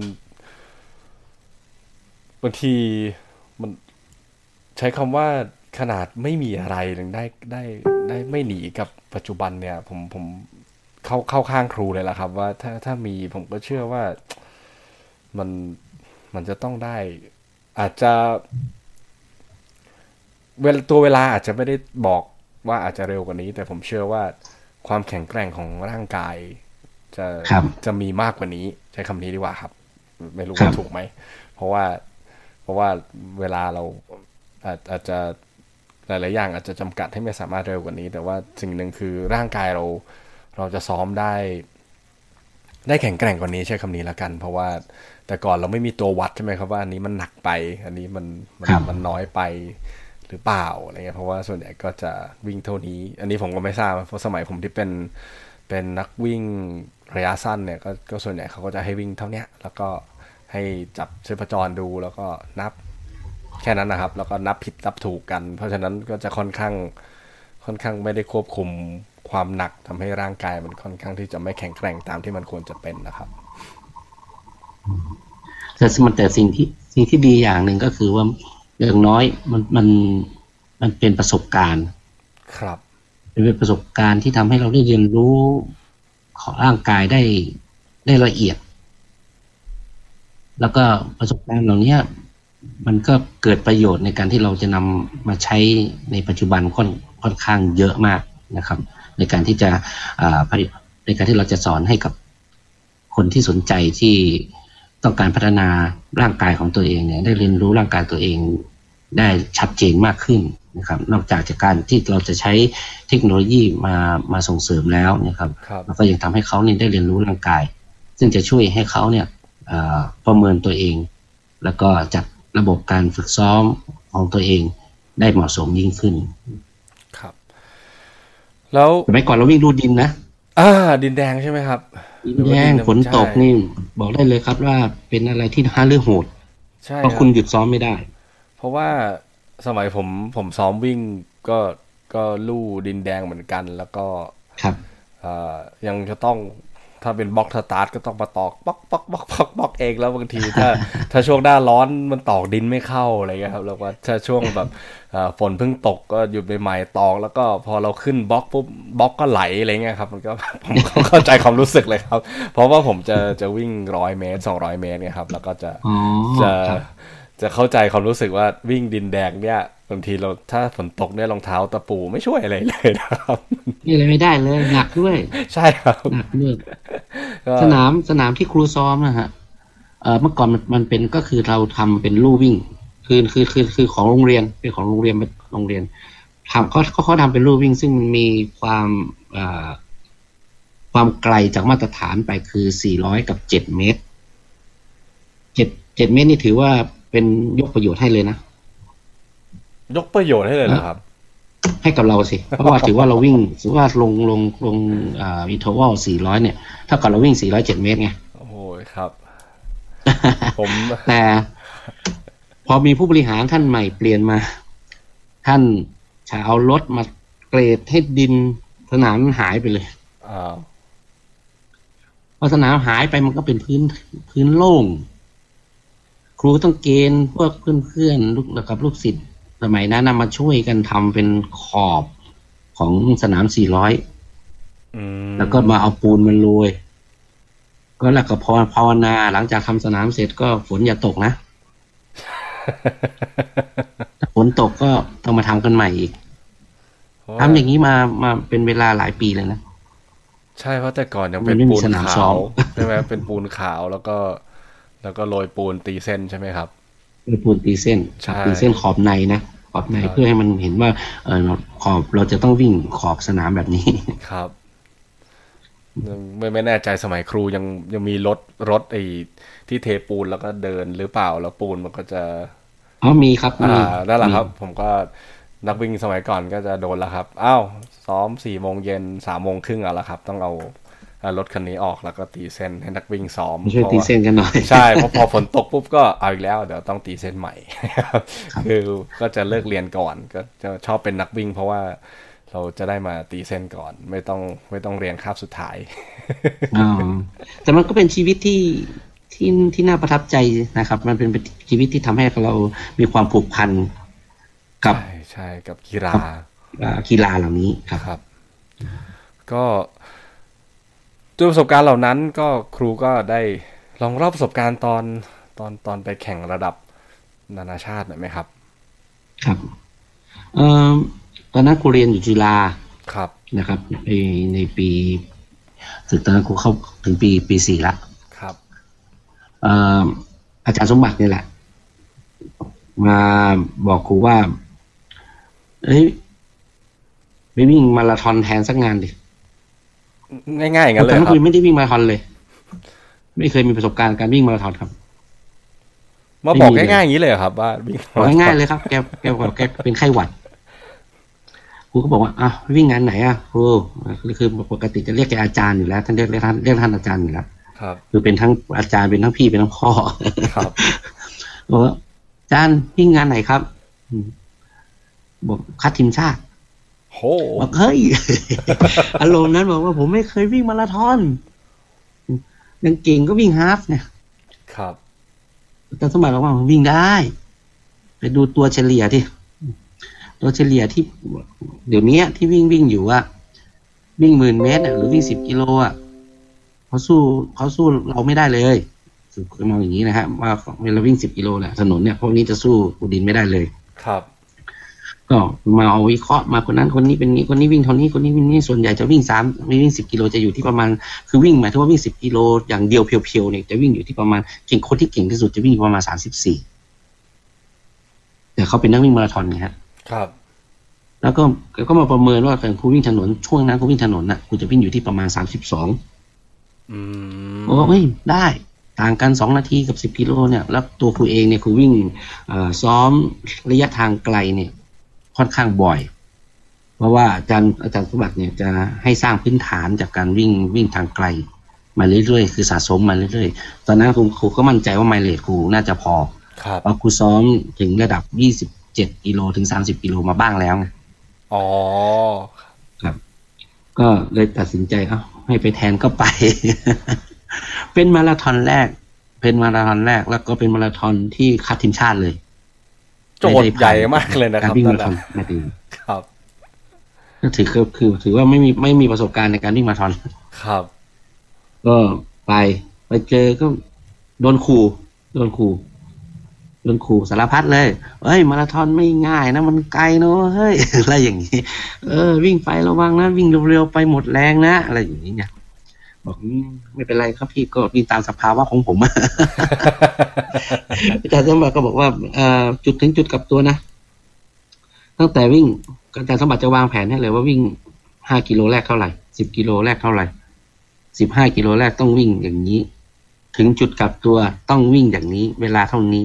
Speaker 1: บางทีมันใช้คำว่าขนาดไม่มีอะไรยังได้ไม่หนีกับปัจจุบันเนี่ยผมเข้าข้างครูเลยล่ะครับว่าถ้ามีผมก็เชื่อว่ามันมันจะต้องได้อาจจะเวลาอาจจะไม่ได้บอกว่าอาจจะเร็วกว่านี้แต่ผมเชื่อว่าความแข็งแกร่งของร่างกายจะมีมากกว่านี้ใช้คำนี้ดีกว่าครับไม่รู้ว่าถูกไหมเพราะว่าเวลาเราอาจจะหลายๆอย่างอาจจะจำกัดให้ไม่สามารถเร็วกว่านี้แต่ว่าสิ่งหนึ่งคือร่างกายเราจะซ้อมได้แข็งแกร่งกว่านี้ใช้คำนี้ละกันเพราะว่าแต่ก่อนเราไม่มีตัววัดใช่ไหมครับว่าอันนี้มันหนักไปอันนี้มันน้อยไปหรือเปล่าอะไรเงี้ยเพราะว่าส่วนใหญ่ก็จะวิ่งเท่านี้อันนี้ผมก็ไม่ทราบเพราะสมัยผมที่เป็นนักวิ่งระยะสั้นเนี่ยก็ส่วนใหญ่เขาก็จะให้วิ่งเท่านี้แล้วก็ให้จับชีพจรดูแล้วก็นับแค่นั้นนะครับแล้วก็นับผิดนับถูกกันเพราะฉะนั้นก็จะค่อนข้างไม่ได้ควบคุมความหนักทำให้ร่างกายมันค่อนข้างที่จะไม่แข็งแกร่งตามที่มันควรจะเป็นนะครับ
Speaker 2: แต่สิ่งที่ดีอย่างหนึ่งก็คือว่าอย่างน้อยมันเป็นประสบการณ์
Speaker 1: ครับ
Speaker 2: เป็นประสบการณ์ที่ทำให้เราได้เรียนรู้ของร่างกายได้ละเอียดแล้วก็ประสบการณ์เหล่านี้มันก็เกิดประโยชน์ในการที่เราจะนำมาใช้ในปัจจุบันค่อนข้างเยอะมากนะครับในการที่เราจะสอนให้กับคนที่สนใจที่ต้องการพัฒนาร่างกายของตัวเองเนี่ยได้เรียนรู้ร่างกายตัวเองได้ชัดเจนมากขึ้นนะครับนอกจากการที่เราจะใช้เทคโนโลยีมาส่งเสริมแล้วนะครับแล้วก็ยังทำให้เขาเนี่ยได้เรียนรู้ร่างกายซึ่งจะช่วยให้เขาเนี่ยประเมินตัวเองแล้วก็จัดระบบการฝึกซ้อมของตัวเองได้เหมาะสมยิ่งขึ้น
Speaker 1: ครับแล้ว
Speaker 2: สมัยก่อนเราวิ่งลู่ดินนะ
Speaker 1: ดินแดงใช่ไหมครับ
Speaker 2: ดินแดงฝนตกนี่บอกได้เลยครับว่าเป็นอะไรที่หาเรื่องโหดเพราะคุณหยุดซ้อมไม่ได้
Speaker 1: เพราะว่าสมัยผมซ้อมวิ่งก็ลู่ดินแดงเหมือนกันแล้วก็
Speaker 2: ครับ
Speaker 1: ยังจะต้องถ้าเป็นบล็อกสตาร์ทก็ต้องมาตอกบล็อกเองแล้วบางทีถ้าช่วงหน้าร้อนมันตอกดินไม่เข้าอะไรเงี้ยครับแล้วก็ถ้าช่วงแบบฝนเพิ่งตกก็หยุดใหม่ๆตอกแล้วก็พอเราขึ้นบล็อกปุ๊บบล็อกก็ไหลอะไรเงี้ยครับมันก็ผมเข้าใจความรู้สึกเลยครับเพราะว่าผมจะวิ่ง100 เมตร200 เมตรเนี่ยครับแล้วก็จะเข้าใจความรู้สึกว่าวิ่งดินแดงเนี่ยบางทีเราถ้าฝนตกเนี่ยรองเท้าตะปูไม่ช่วยอะไรเลยนะครับ
Speaker 2: นี่เลยไม่ได้เลยหนักด้วย
Speaker 1: ใช่ครับ
Speaker 2: หนักด้วยสนามที่ครูซ้อมนะฮะเมื่อก่อนมันเป็นก็คือเราทำเป็นลู่วิ่งคือของโรงเรียนเป็นของโรงเรียนทำเขาทำเป็นลู่วิ่งซึ่งมีความไกลจากมาตรฐานไปคือ400 กับ 7 เมตร7 เมตรนี่ถือว่าเป็นยกประโยชน์ให้เลยนะ
Speaker 1: ยกประโยชน์ให้เลยเหรอครับ
Speaker 2: ให้กับเราสิเพราะว่าถือว่าเราวิ่งถือว่าลงอินเทอร์วัล400เนี่ยถ้ากับเราวิ่ง407 เมตรไง
Speaker 1: โอ้โหครับ
Speaker 2: แต่พอมีผู้บริหารท่านใหม่เปลี่ยนมาท่านจะเอารถมาเกรดให้ดินสนามหายไปเลยพอสนามหายไปมันก็เป็นพื้นโล่งครูต้องเกณฑ์พวกเพื่อนๆกับลูกศิษย์สมัยนั้นนำมาช่วยกันทำเป็นขอบของสนาม400แล้วก็มาเอาปูนมาโรยก็แล้วก็ภาวนาหลังจากทำสนามเสร็จก็ฝนอย่าตกนะถ้าฝนตกก็ต้องมาทำกันใหม่อีกทำอย่างนี้มาเป็นเวลาหลายปีเลยนะ
Speaker 1: ใช่เพราะแต่ก่อนยังเป็นปูนขาวใช่ไหมเป็นปูนขาวแล้วก็โรยปูนตีเส้นใช่ไหมครับ
Speaker 2: โรยปูนตีเส้นตีเส้นขอบในนะขอบในเพื่อให้มันเห็นว่าขอบเราจะต้องวิ่งขอบสนามแบบนี้
Speaker 1: ครับไม่แน่ใจสมัยครูยังมีรถไอ้ที่เทปูนแล้วก็เดินหรือเปล่าแล้วปูนมันก็จะ
Speaker 2: มีครับ
Speaker 1: นั่นแหละครับผมก็นักวิ่งสมัยก่อนก็จะโดนแล้วครับอ้าวซ้อม4 โมงเย็น3 โมงครึ่งแล้วครับต้องเอารถคันนี้ออกแล้วก็ตีเส้นให้นักวิ่งซ้อม
Speaker 2: ช่วยตีเส้นกันหน่อย
Speaker 1: ใช่เพราะพอฝนตกปุ๊บก็เอาอีกแล้วเดี๋ยวต้องตีเส้นใหม่คือก็จะเลิกเรียนก่อนก็จะชอบเป็นนักวิ่งเพราะว่าเราจะได้มาตีเส้นก่อนไม่ต้องเรียนคาบสุดท้าย
Speaker 2: แต่มันก็เป็นชีวิตที่น่าประทับใจนะครับมันเป็นชีวิตที่ทำให้เรามีความผูกพันกับ
Speaker 1: ใช่กับกีฬ
Speaker 2: าเหล่านี้
Speaker 1: ครับ ก็ด้วยประสบการณ์เหล่านั้นก็ครูก็ได้ลองเล่าประสบการณ์ตอนไปแข่งระดับนานาชาติหน่อยไหมครับ
Speaker 2: ครับตอนนั้นครูเรียนอยู่จุฬา
Speaker 1: ครับ
Speaker 2: นะครับในปีถึงตอนนั้นครูเข้าถึงปี4ละ
Speaker 1: ครับ
Speaker 2: อาจารย์สมบัตินี่แหละมาบอกครูว่าไปวิ่งมาราธอนแทนสักงานดิ
Speaker 1: ง่ายๆอย่างนั้นเลยครับ
Speaker 2: ครูไม่ได้วิ่งมาราธอนเลยไม่เคยมีประสบการณ์การวิ่งมาราธอนครับ
Speaker 1: มาบอกง่ายๆอย่างนี้เลยครับว่าวิ่ง
Speaker 2: ง่ายๆเลยครับแกเป็นไข้หวัดครูก็บอกว่าวิ่งงานไหนครูคือปกติจะเรียกแกอาจารย์อยู่แล้วท่านเรียกท่านอาจารย์อยู่แล้ว
Speaker 1: ครับ
Speaker 2: คือเป็นทั้งอาจารย์เป็นทั้งพี่เป็นทั้งพ่อ
Speaker 1: ครับ
Speaker 2: บอกว่าอาจารย์วิ่งงานไหนครับบอกคัดทีมชาติบอกเฮ้ยอารมณ์นั้นบอกว่าผมไม่เคยวิ่งมาราธอนยังเก่งก็วิ่งฮาล์ฟเนี่ย
Speaker 1: ครับ
Speaker 2: แต่สมัยเราว่าวิ่งได้ไปดูตัวเฉลี่ยที่ตัวเฉลี่ยที่เดี๋ยวนี้ที่วิ่งอยู่ว่าวิ่ง10,000 เมตรหรือวิ่ง10 กิโลเขาสู้เราไม่ได้เลยคือมองอย่างนี้นะฮะว่าเวลาวิ่ง10 กิโลเนี่ยถนนเนี่ยพวกนี้จะสู้ปูดินไม่ได้เลย
Speaker 1: ครับ
Speaker 2: ก็มาเอาวิเคราะห์มาคนนั้นคนนี้เป็นนี้คนนี้วิ่งเท่านี้คนนี้วิ่งนี่ส่วนใหญ่จะวิ่งวิ่ง10 กิโลจะอยู่ที่ประมาณคือวิ่งหมายถึงว่าวิ่ง10 กิโลอย่างเดียวเพียวๆเนี่ยจะวิ่งอยู่ที่ประมาณคนที่เก่งที่สุดจะวิ่งประมาณ34แต่เขาเป็นนักวิ่งมาราธอนไงฮะ
Speaker 1: ครับ
Speaker 2: แล้วก็มาประเมินว่าการครูวิ่งถนนช่วงนั้นครูวิ่งถนนน่ะครูจะวิ่งอยู่ที่ประมาณ32โอ้ยได้ต่างกัน2 นาทีกับ10 กิโลเนี่ยแล้วตัวครูเองเนี่ยครูวิ่งซ้อมระยะทางไกลเนี่ยค่อนข้างบ่อยเพราะว่าอาจารย์สมบัติเนี่ยจะให้สร้างพื้นฐานจากการวิ่งทางไกลมาเรื่อยๆคือสะสมมาเรื่อยๆตอนนั้นครูก็มั่นใจว่าไมล์เลจครูน่าจะพอเพราะครูซ้อมถึงระดับ27 กิโลถึง30 กิโลมาบ้างแล้ว
Speaker 1: อ๋อ
Speaker 2: ครับก็เลยตัดสินใจให้ไปแทนก็ไป เป็นมาราธอนแรกแล้วก็เป็นมาราธอนที่คัดทีมชาติเลย
Speaker 1: โจทย์ใหญ่มากเลยนะครับ
Speaker 2: วิ่งมาราธอนนาที
Speaker 1: ครับ
Speaker 2: ก็ถือว่าไม่มีประสบการณ์ในการวิ่งมาราธอน
Speaker 1: ครับ
Speaker 2: ก็ไปเจอก็โดนขู่สารพัดเลยมาราธอนไม่ง่ายนะมันไกลเนาะเฮ้ยอะไรอย่างนี้วิ่งไประวังนะวิ่งเร็วๆไปหมดแรงนะอะไรอย่างนี้เนี่ยบอกไม่เป็นไรครับพี่ก็วิ่งตามสภาวะของผมอาจารย์สมบัติก็บอกว่าจุดถึงจุดกลับตัวนะตั้งแต่วิ่งอาจารย์สมบัติจะวางแผนให้เลยว่าวิ่ง5 กิโลแรกเท่าไหร่10 กิโลแรกเท่าไหร่15 กิโลแรกต้องวิ่งอย่างนี้ถึงจุดกลับตัวต้องวิ่งอย่างนี้เวลาเท่านี้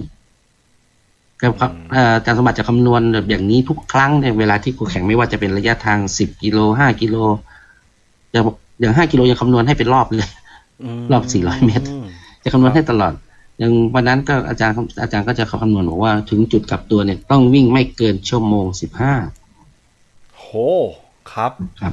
Speaker 2: อาจารย์สมบัติจะคำนวณแบบอย่างนี้ทุกครั้งในเวลาที่ครูแข่งไม่ว่าจะเป็นระยะทาง10 กิโล5 กิโลอย่าง5 กิโลยังคำนวณให้เป็นรอบเลยรอบ400 เมตรจะคำนวณให้ตลอดอย่างวันนั้นก็อาจารย์ก็จะคำนวณบอกว่าถึงจุดกลับตัวเนี่ยต้องวิ่งไม่เกิน1 ชั่วโมง 15
Speaker 1: โหครับ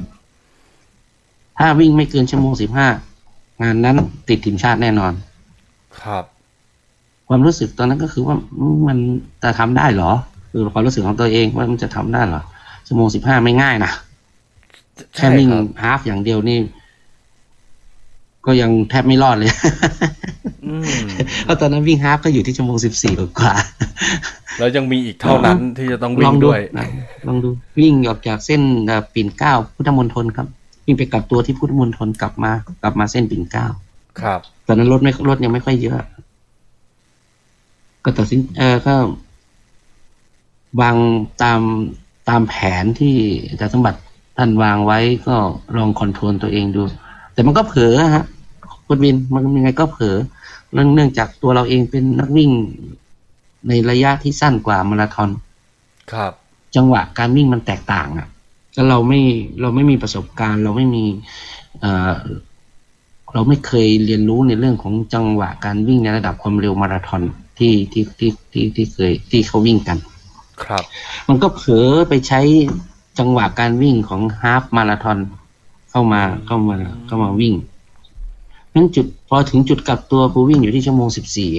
Speaker 2: ถ้าวิ่งไม่เกิน1 ชั่วโมง 15งานนั้นติดทีมชาติแน่นอน
Speaker 1: ครับ
Speaker 2: ความรู้สึกตอนนั้นก็คือว่ามันจะทำได้เหรอคือความรู้สึกของตัวเองว่ามันจะทำได้เหรอ1 ชั่วโมง 15ไม่ง่ายนะแค่วิ่งฮาล์ฟอย่างเดียวนี่ก็ยังแทบไม่รอดเลยเพราะตอนนั้นวิ่งฮาล์ฟก็อยู่ที่1 ชั่วโมง 14กว่า
Speaker 1: แล้วยังมีอีกเท่านั้นที่จะต้องวิ่งด้วย
Speaker 2: ลองดูวิ่งออกจากเส้นปิ่นเกล้าพุทธมณฑลครับวิ่งไปกลับตัวที่พุทธมณฑลกลับมาเส้นปิ่นเกล้า
Speaker 1: ครับ
Speaker 2: ตอนนั้นรถยังไม่ค่อยเยอะก็ตัดสินก็วางตามตามแผนที่อาจารย์สมบัติท่านวางไว้ก็ลองคอนโทรลตัวเองดูแต่มันก็เผลอฮะคุณวินมันยังไงก็เผลอเนื่องจากตัวเราเองเป็นนักวิ่งในระยะที่สั้นกว่ามาราธอน
Speaker 1: ครับ
Speaker 2: จังหวะการวิ่งมันแตกต่างอ่ะแล้วเราไม่มีประสบการณ์เราไม่มีเอ่อเราไม่เคยเรียนรู้ในเรื่องของจังหวะการวิ่งในระดับความเร็วมาราธอนที่เคยที่เขาวิ่งกัน
Speaker 1: ครับ
Speaker 2: มันก็เผลอไปใช้จังหวะการวิ่งของฮาล์ฟมาราธอนเข้ามาวิ่งนั้นพอถึงจุดกลับตัวกูวิ่งอยู่ที่ชั่วโมง14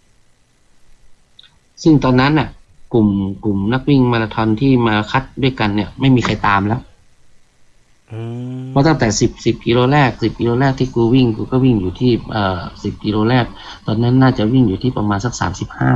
Speaker 2: ซึ่งตอนนั้นน่ะกลุ่มนักวิ่งมาราธอนที่มาคัดด้วยกันเนี่ยไม่มีใครตามแล้วเพราะตั้งแต่10กิโลแรก10กิโลแรกที่กูวิ่งกูก็วิ่งอยู่ที่10กิโลแรกตอนนั้นน่าจะวิ่งอยู่ที่ประมาณสัก35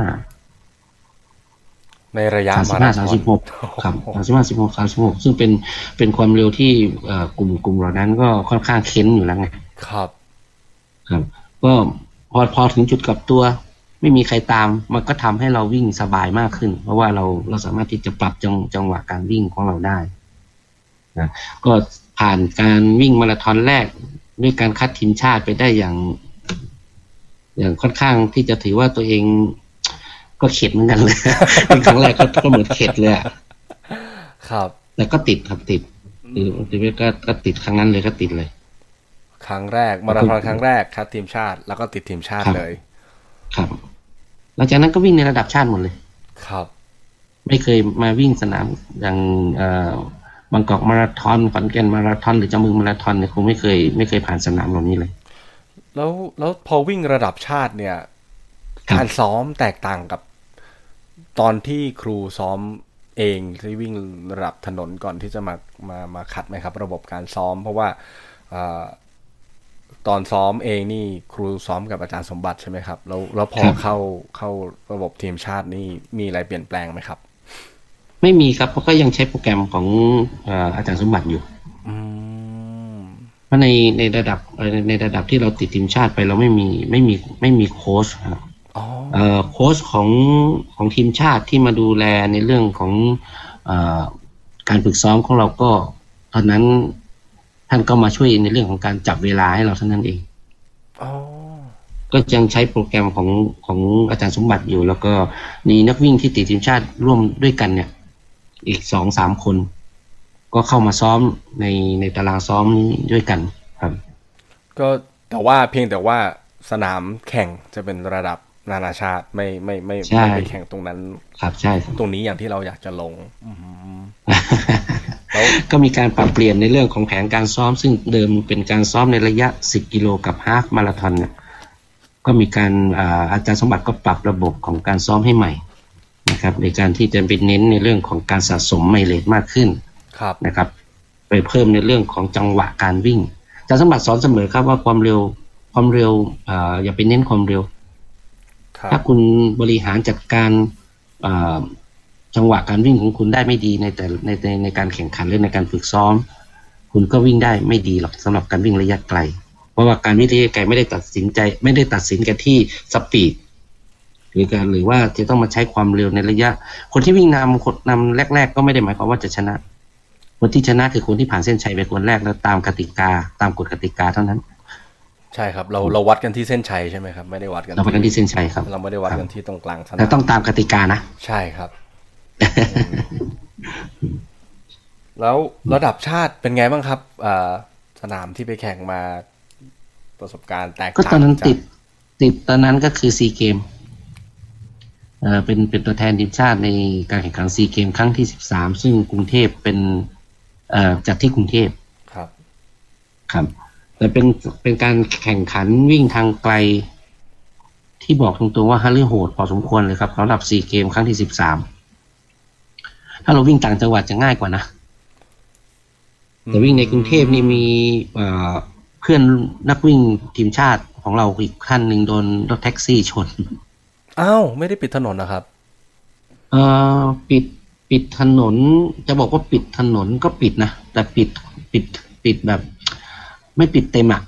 Speaker 1: ในระยะ
Speaker 2: มาราธอน36ครับ35 16 36ซึ่งเป็นความเร็วที่กลุ่มเหล่านั้นก็ค่อนข้างเค้นอยู่แล้วไง
Speaker 1: ครับ
Speaker 2: ก็พอถึงจุดกลับตัวไม่มีใครตามมันก็ทำให้เราวิ่งสบายมากขึ้นเพราะว่าเราสามารถที่จะปรับจังหวะการวิ่งของเราได้นะก็ผ่านการวิ่งมาราธอนแรกด้วยการคัดทีมชาติไปได้อย่างค่อนข้างที่จะถือว่าตัวเองก็เข็ดเหมือนกันเลยเป็นครั้งแรกก็เหมือนเข็ดเลย
Speaker 1: ครับ
Speaker 2: แต่ก็ติดครับติดก็ติดครั้งนั้นเลยก็ติดเลย
Speaker 1: ครั้งแรกมาราธอนครั้งแรกคัดทีมชาติแล้วก็ติดทีมชาติเลย
Speaker 2: ครับหลังจากนั้นก็วิ่งในระดับชาติหมดเลย
Speaker 1: ครับ
Speaker 2: ไม่เคยมาวิ่งสนามอย่างบางกอกมาราธอนขอนแก่นมาราธอนหรือจำบึงมาราธอนเนี่ยคงไม่เคยผ่านสนามเหล่านี้เลย
Speaker 1: แล้วพอวิ่งระดับชาติเนี่ยการซ้อมแตกต่างกับตอนที่ครูซ้อมเองที่วิ่งระดับถนนก่อนที่จะมาคัดไหมครับระบบการซ้อมเพราะว่าตอนซ้อมเองนี่ครูซ้อมกับอาจารย์สมบัติใช่ไหมครับแล้วพอเข้าระบบทีมชาตินี่มีอะไรเปลี่ยนแปลงไหมครับ
Speaker 2: ไม่มีครับเพราะก็ยังใช้โปรแกรมของอาจารย์สมบัติอยู่เพราะในระดับที่เราติดทีมชาติไปเราไม่มีโค้ชครับโค้ชของทีมชาติที่มาดูแลในเรื่องของการฝึกซ้อมของเราก็ตอนนั้นท่านก็มาช่วยในเรื่องของการจับเวลาให้เราเท่านั้นเองก็ยังใช้โปรแกรมของอาจารย์สมบัติอยู่แล้วก็มีนักวิ่งที่ติดทีมชาติร่วมด้วยกันเนี่ยอีก 2-3 คนก็เข้ามาซ้อมในตารางซ้อมนี้ด้วยกันครับ
Speaker 1: ก็แต่ว่าเพียงแต่ว่าสนามแข่งจะเป็นระดับนานาชาติไม่ไปแข่งตรงนั้น
Speaker 2: ครับใช่
Speaker 1: ตรงนี้อย่างที่เราอยากจะลง
Speaker 2: แล้วก็มีการปรับเปลี่ยนในเรื่องของแผนการซ้อมซึ่งเดิมเป็นการซ้อมในระยะ10กิโลกับฮาล์ฟมาราธอนเนี่ยก็มีการอาจารย์สมบัติก็ปรับระบบของการซ้อมให้ใหม่นะครับในการที่จะไปเน้นในเรื่องของการสะสมไมเลจมากขึ้นนะครับไปเพิ่มในเรื่องของจังหวะการวิ่งอาจารย์สมบัติสอนเสมอครับว่าความเร็วอย่าไปเน้นความเร็วถ้าคุณบริหารจัดการจังหวะการวิ่งของคุณได้ไม่ดีในการแข่งขันหรือในการฝึกซ้อมคุณก็วิ่งได้ไม่ดีหรอกสำหรับการวิ่งระยะไกลเพราะว่าการวิ่งระยะไกลไม่ได้ตัดสินกันที่สปีดหรือว่าจะต้องมาใช้ความเร็วในระยะคนที่วิ่งนำแรกๆก็ไม่ได้หมายความว่าจะชนะคนที่ชนะคือคนที่ผ่านเส้นชัยไปคนแรกแล้วตามกติกาตามกฎกติกาเท่านั้น
Speaker 1: ใช่ครับเราวัดกันที่เส้นชัยใช่ไหมครับไม่ได้วัดกัน
Speaker 2: ที่เส้นชัยครับ
Speaker 1: เราไม่ได้วัดกันที่ตรงกลางสนาม
Speaker 2: แต่ต้องตามกติกานะ
Speaker 1: ใช่ครับแล้วระดับชาติเป็นไงบ้างครับสนามที่ไปแข่งมาประสบการณ์แตกต่าง
Speaker 2: ก็ตอนนั้นติดตอนนั้นก็คือซีเกมเป็นตัวแทนทีมชาติในการแข่งขันซีเกมครั้งที่13ซึ่งกรุงเทพเป็นจัดที่กรุงเทพครับแต่เป็นการแข่งขันวิ่งทางไกลที่บอกตรงๆว่าฮาร์ลีโหดพอสมควรเลยครับสำหรับซีเกมครั้งที่13ถ้าเราวิ่งต่างจังหวัดจะง่ายกว่านะแต่วิ่งในกรุงเทพนี่มีเพื่อนนักวิ่งทีมชาติของเราอีกท่านหนึ่งโดนรถแท็กซี่ชน
Speaker 1: อ้าวไม่ได้ปิดถนนนะครับ
Speaker 2: ปิดถนนจะบอกว่าปิดถนนก็ปิดนะแต่ปิดแบบไม่ปิดเต็มอ่ะ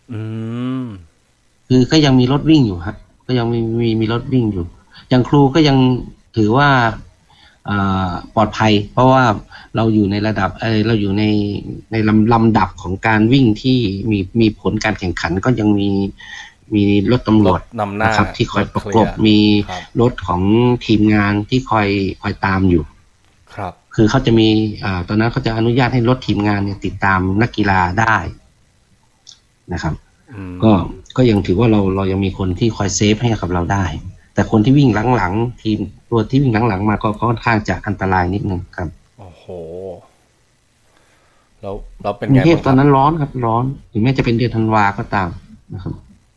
Speaker 2: คือก็ยังมีรถวิ่งอยู่ฮะก็ยังมีรถวิ่งอยู่อย่างครูก็ยังถือว่าปลอดภัยเพราะว่าเราอยู่ในระดับเราอยู่ในลำดับของการวิ่งที่มีผลการแข่งขันก็ยังมีรถตำรวจ
Speaker 1: นำหน้า
Speaker 2: นะครับที่คอยประกบมีรถของทีมงานที่คอยตามอยู่
Speaker 1: ครับ
Speaker 2: คือเขาจะมีตอนนั้นเขาจะอนุญาตให้รถทีมงานเนี่ยติดตามนักกีฬาได้นะครับก็ยังถือว่าเรายังมีคนที่คอยเซฟให้กับเราได้แต่คนที่วิ่งหลังๆทีมตัวที่วิ่งหลังๆมาก็ค่อนข้างจะอันตรายนิดนึงครับ
Speaker 1: โอ้โหแล้วเป็นไงบ้างครับ
Speaker 2: ตอนนั้นร้อนครับร้อนถึงแม้จะเป็นเดือนธันวาก็ตามนะครับ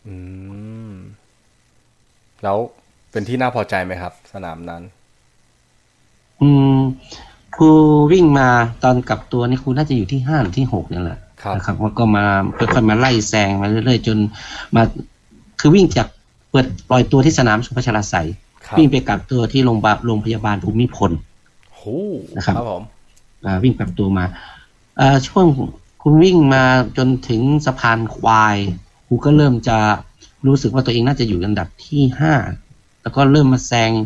Speaker 1: แล้วเป็นที่น่าพอใจไหมครับสนามนั้น
Speaker 2: ครูวิ่งมาตอนกลับตัวนี่ครูน่าจะอยู่ที่5หรือที่6นี่แหละนะครับแล้วก็มาค่อยๆมาไล่แซงมาเรื่อยๆจนมาคือวิ่งจากเปิดปล่อยตัวที่สนามสุพัชราไสยวิ่งไปกลับตัวที่โรงพยาบาลภูมิพลนะครับ
Speaker 1: ผม
Speaker 2: วิ่งกลับตัวมาช่วงคุณวิ่งมาจนถึงสะพานควายครูก็เริ่มจะรู้สึกว่าตัวเองน่าจะอยู่อันดับที่5แล้วก็เริ่มมาแซง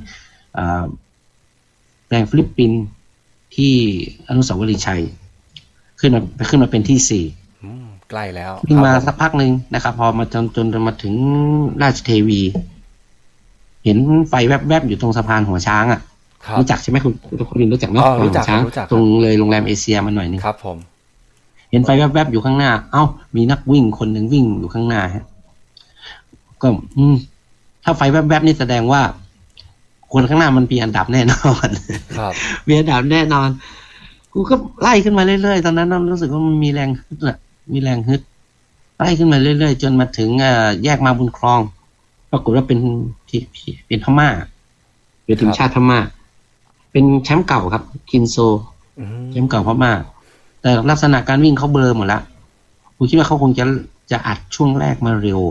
Speaker 2: ฟิลิปปินส์ที่อนุสาวรีย์ชัยขึ้นมาเป็นที่4
Speaker 1: ใกล้แล้ว
Speaker 2: วิ่งมาสักพักนึงนะครับพอมาจนมาถึงราชเทวีเห็นไฟแวบๆอยู่ตรงสะพานหัวช้างอ่ะรู้จักใช่ไหมคุณรู้จักเนาะ
Speaker 1: หัวช้าง
Speaker 2: ตรงเลยโรงแรมเอเชียมาหน่อยนึง
Speaker 1: ครับผม
Speaker 2: เห็นไฟแวบๆอยู่ข้างหน้ามีนักวิ่งคนหนึ่งวิ่งอยู่ข้างหน้าฮะก็ถ้าไฟแวบๆนี่แสดงว่าคนข้างหน้ามันมีอันดับแน่นอน
Speaker 1: ครับ
Speaker 2: มีอันดับแน่นอนกูก็ไล่ขึ้นมาเรื่อยๆตอนนั้นรู้สึกว่ามันมีแรงฮึดไล่ขึ้นมาเรื่อยๆจนมาถึงแยกมาบุญครองปรากฏว่าเป็นพม่าเป็นทีมชาติพม่าเป็นแชมป์เก่าครับคินโซแชมป์เก่าพม่าแต่ลักษณะการวิ่งเขาเบลอหมดแล้วผมคิดว่าเขาคงจะอัดช่วงแรกมาเร็ว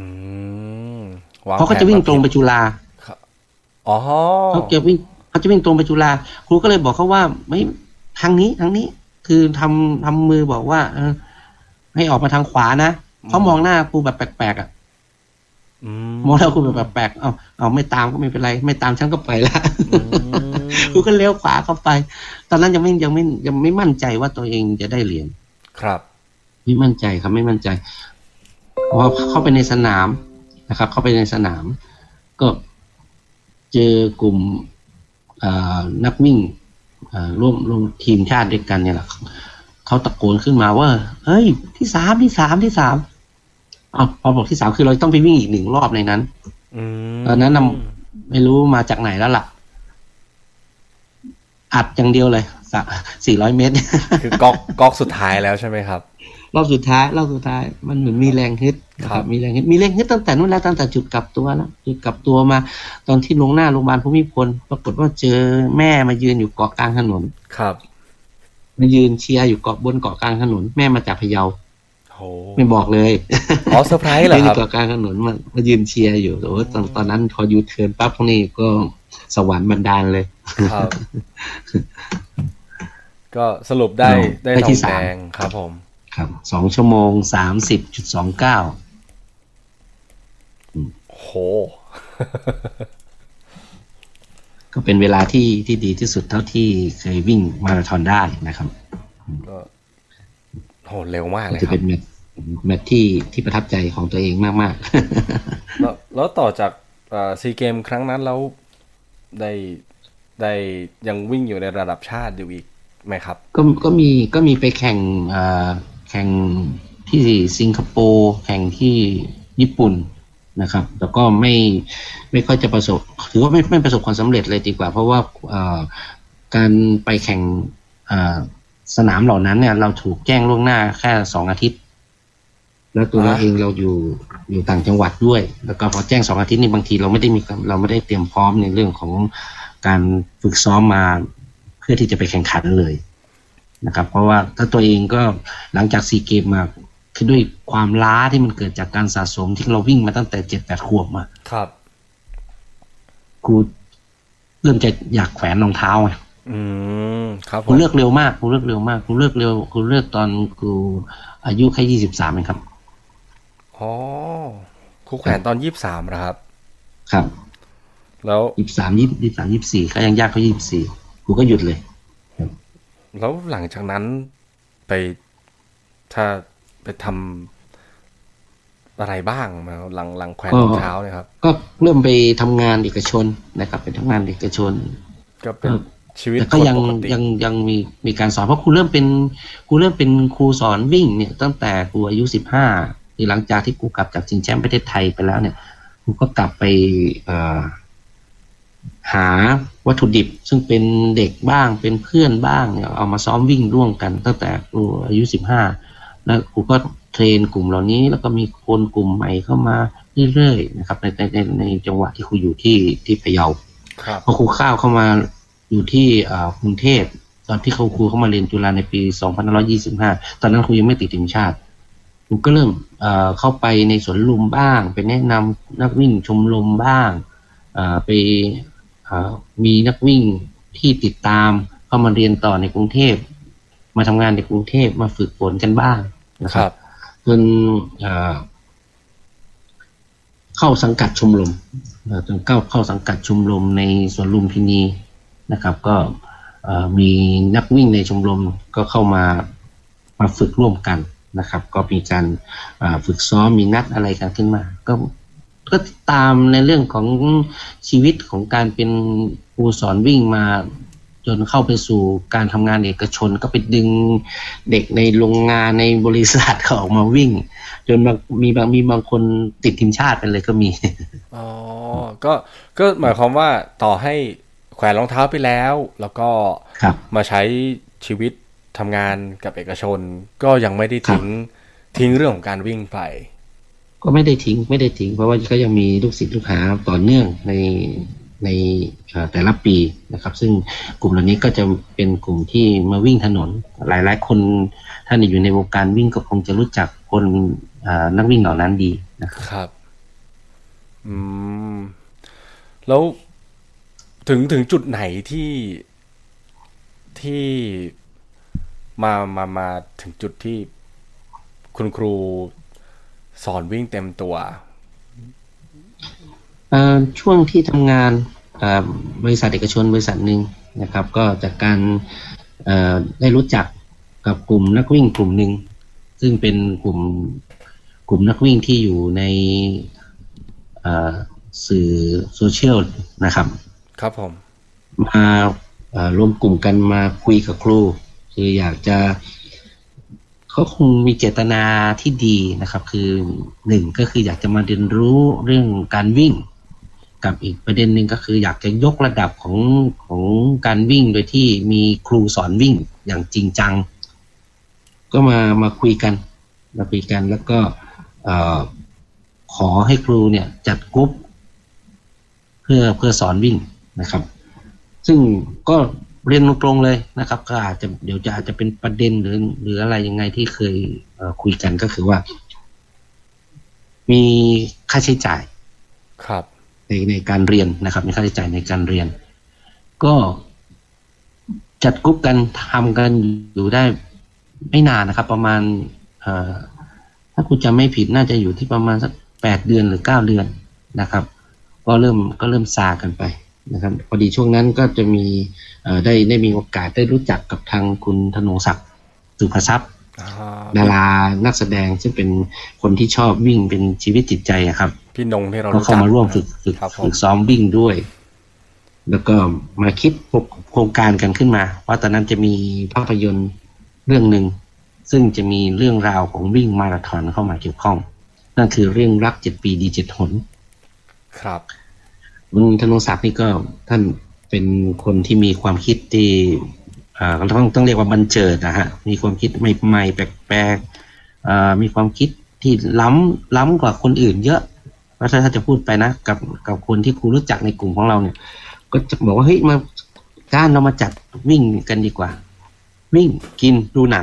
Speaker 2: เขาก็จะวิ่งตรงไปจุฬาเขาจะวิ่งตรงไปจุฬาครูก็เลยบอกเขาว่าไม่ทางนี้คือทำมือบอกว่าให้ออกมาทางขวานะเขามองหน้าครูแบบแปลกๆอ่ะมองแล้วครูแบบแปลกเอาไม่ตามก็ไม่เป็นไรไม่ตามฉันก็ไปละครูก็เลี้ยวขวาเข้าไปตอนนั้นยังไม่มั่นใจว่าตัวเองจะได้เหรียญ
Speaker 1: ครับ
Speaker 2: ไม่มั่นใจครับไม่มั่นใจพอเข้าไปในสนามนะครับเข้าไปในสนามก็เจอกลุ่มนักวิ่งร่วมทีมชาติด้วยกันเนี่ยแหละเขาตะโกนขึ้นมาว่าเฮ้ยที่3พอบอกที่3คือเราต้องไปวิ่งอีก1รอบในนั้นตอนนั้นไม่รู้มาจากไหนแล้วล่ะอัดอย่างเดียวเลย400 เมตร
Speaker 1: คือก๊อกสุดท้ายแล้วใช่ไหมครับ
Speaker 2: รอบสุดท้ายมันเหมือนมีแรงฮึดนะครับมีแรงฮึดตั้งแต่นู้นแล้วตั้งแต่จุดกลับตัวแล้วจุดกลับตัวมาตอนที่ลงหน้าโรงพยาบาลภูมิพลปรากฏว่าเจอแม่มายืนอยู่เกาะกลางถนน
Speaker 1: ครับ
Speaker 2: มายืนเชียร์อยู่บนเกาะกลางถนนแม่มาจากพะเยาไม่บอกเลย
Speaker 1: เซอร์ไพรส์เหรอครับ
Speaker 2: เกาะกลางถนนมายืนเชียร์อยู่โอ้ตอนนั้นพอยูเทิร์นปั๊บพวกนี้ก็สวรรค์บันดาลเลย
Speaker 1: ครับก็สรุปได้ทองแดงครับผม
Speaker 2: ครับ2 ชั่วโมง 30.29
Speaker 1: โห
Speaker 2: ก็เป็นเวลาที่ดีที่สุดเท่าที่เคยวิ่งมาราธอนได้นะครับ
Speaker 1: ก็โหเร็วมากเลยครับ
Speaker 2: จะเป็นแมตช์ที่ประทับใจของตัวเองมาก
Speaker 1: ๆแล้วต่อจากซีเกมครั้งนั้นแล้วได้ยังวิ่งอยู่ในระดับชาติอยู่อีกไหมครับ
Speaker 2: ก็มีไปแข่งที่สิงคโปร์แข่งที่ญี่ปุ่นนะครับแล้วก็ไม่ค่อยจะประสบถือว่าไม่ประสบความสำเร็จเลยดีกว่าเพราะว่าการไปแข่งสนามเหล่านั้นเนี่ยเราถูกแจ้งล่วงหน้าแค่2 อาทิตย์แล้วตัวเราเองเราอยู่ต่างจังหวัดด้วยแล้วก็พอแจ้ง2 อาทิตย์นี่บางทีเราไม่ได้เตรียมพร้อมในเรื่องของการฝึกซ้อมมาเพื่อที่จะไปแข่งขันเลยนะครับเพราะว่าถ้าตัวเองก็หลังจาก4 เกมมาคือด้วยความล้าที่มันเกิดจากการสะสมที่เราวิ่งมาตั้งแต่ 7-8 ขวบมา
Speaker 1: ครับ
Speaker 2: กูเริ่มจะอยากแขวนรองเท้า
Speaker 1: ครับ
Speaker 2: กูเลิกเร็วมากกูเลิกตอนกูอายุแค่23เองครับ
Speaker 1: อ๋อกูแขวนตอน23นะครับ
Speaker 2: ครับ
Speaker 1: แล้ว
Speaker 2: 23 24ก็ยังยากเท่า24กูรูก็หยุดเลย
Speaker 1: แล้วหลังจากนั้นไปถ้าไปทำอะไรบ้างมาหลังแขวนรองเท้าเนี่ยครับ
Speaker 2: ก็เริ่มไปทำงานเอกชนนะครับไปทำงานเอกชน
Speaker 1: ก็เป็นชีวิต
Speaker 2: แต่ก็ยังมีการสอนเพราะครูเริ่มเป็นครูสอนวิ่งเนี่ยตั้งแต่ครูอายุ15หลังจากที่ครูกลับจากชิงแชมป์ประเทศไทยไปแล้วเนี่ยครูก็กลับไปหาวัตถุดิบซึ่งเป็นเด็กบ้างเป็นเพื่อนบ้างเนี่ยเอามาซ้อมวิ่งร่วมกันตั้งแต่ครูอายุ15แล้วครูก็เทรนกลุ่มเหล่านี้แล้วก็มีคนกลุ่มใหม่เข้ามาเรื่อยๆนะครับในจังหวะที่ครูอยู่ที่พะเยาพอครูเข้ามาอยู่ที่กรุงเทพตอนที่ครูเข้ามาเรียนจุฬาในปี2525ตอนนั้นครูยังไม่ติดทีมชาติครูก็เริ่มเข้าไปในสวนลุมบ้างไปแนะนำนักวิ่งชมรมบ้างไปมีนักวิ่งที่ติดตามเข้ามาเรียนต่อในกรุงเทพมาทำงานในกรุงเทพมาฝึกฝนกันบ้างนะครับจนเข้าสังกัดชมรมจนเข้าสังกัดชมรมในสวนลุมพินีนะครับก็มีนักวิ่งในชมรมก็เข้ามาฝึกร่วมกันนะครับก็มีการฝึกซ้อมมีนัดอะไรกันขึ้นมาก็ตามในเรื่องของชีวิตของการเป็นครูสอนวิ่งมาจนเข้าไปสู่การทำงานเอกชนก็ไปดึงเด็กในโรงงานในบริษัทเขาออกมาวิ่งจนมีบางคนติดทีมชาติไปเลยก็มี
Speaker 1: อ๋อก็หมายความว่าต่อให้แขวนรองเท้าไปแล้วก็มาใช้ชีวิตทำงานกับเอกชนก็ยังไม่ได้ทิ้งเรื่องของการวิ่งไป
Speaker 2: ก็ไม่ได้ทิ้งเพราะว่าก็ยังมีลูกศิษย์ลูกหาต่อเนื่องในแต่ละปีนะครับซึ่งกลุ่มเหล่านี้ก็จะเป็นกลุ่มที่มาวิ่งถนนหลายคนท่านอยู่ในวงการวิ่งก็คงจะรู้จักคนนักวิ่งเหล่านั้นดี
Speaker 1: นะครับแล้วถึงจุดไหนที่มาถึงจุดที่คุณครูสอนวิ่งเต็มตัว
Speaker 2: ช่วงที่ทำงานบริษัทเอกชนบริษัทหนึ่งนะครับก็จากการได้รู้จักกับกลุ่มนักวิ่งกลุ่มหนึ่งซึ่งเป็นกลุ่มนักวิ่งที่อยู่ในสื่อโซเชียลนะครับ
Speaker 1: ครับผม
Speaker 2: มารวมกลุ่มกันมาคุยกับครูคืออยากจะเขาคงมีเจตนาที่ดีนะครับคือหนึ่งก็คืออยากจะมาเรียนรู้เรื่องการวิ่งกับอีกประเด็นหนึ่งก็คืออยากจะยกระดับของการวิ่งโดยที่มีครูสอนวิ่งอย่างจริงจังก็มาคุยกันแล้วก็ขอให้ครูเนี่ยจัดกรุ๊ปเพื่อสอนวิ่งนะครับซึ่งก็เรียนตรงๆเลยนะครับก็อาจจะเป็นประเด็นหรืออะไรยังไงที่เคยคุยกันก็คือว่ามีค่าใช้จ่าย
Speaker 1: ครับ
Speaker 2: ในการเรียนนะครับมีค่าใช้จ่ายในการเรียนก็จัดกรุ๊ปกันทำกันอยู่ได้ไม่นานนะครับประมาณถ้าคุณจำไม่ผิดน่าจะอยู่ที่ประมาณสัก8 เดือนหรือ9 เดือนนะครับก็เริ่มซากันไปนะครับพอดีช่วงนั้นก็จะมีได้มีโอกาสได้รู้จักกับทางคุณธนงศักดิ์สุภทรัพย์ดารานักแสดงซึ่งเป็นคนที่ชอบวิ่งเป็นชีวิตจิตใจครับ
Speaker 1: พี่นงที่เรา
Speaker 2: รู้จักเข้ามาร่วมฝึกซ้อมวิ่งด้วยแล้วก็มาคิดโครงการกันขึ้นมาว่าตอนนั้นจะมีภาพยนตร์เรื่องหนึ่งซึ่งจะมีเรื่องราวของวิ่งมาราธอนเข้ามาเกี่ยวข้องนั่นคือเรื่องรัก7 ปีดี7 หน
Speaker 1: ครับ
Speaker 2: คุณธนงศักดิ์นี่ก็ท่านเป็นคนที่มีความคิดที่ต้องเรียกว่าบันเจิดนะฮะมีความคิดใหม่ๆแปลกๆมีความคิดที่ล้ำกว่าคนอื่นเยอะแล้วถ้าจะพูดไปนะกับคนที่ครูรู้จักในกลุ่มของเราเนี่ยก็จะบอกว่าเฮ้ยเรามาจัดวิ่งกันดีกว่าวิ่งกินดูหนัง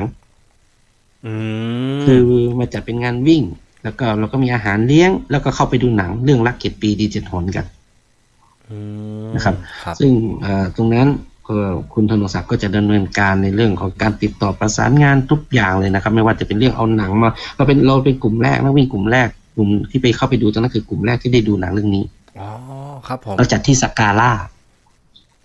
Speaker 2: คือมาจัดเป็นงานวิ่งแล้วก็เราก็มีอาหารเลี้ยงแล้วก็เข้าไปดูหนังเรื่องรัก7 ปีดี7 หนกันนะครับซึ่งตรงนั้นคุณธนงศักดิ์ก็จะดำเนินการในเรื่องของการติดต่อประสานงานทุกอย่างเลยนะครับไม่ว่าจะเป็นเรื่องเอาหนังมาเราเป็นกลุ่มแรกนักวิ่งกลุ่มแรกกลุ่มที่ไปเข้าไปดูตอนนั้นคือกลุ่มแรกที่ได้ดูหนังเรื่องนี้
Speaker 1: อ๋อครับผม
Speaker 2: เราจัดที่สกาล่า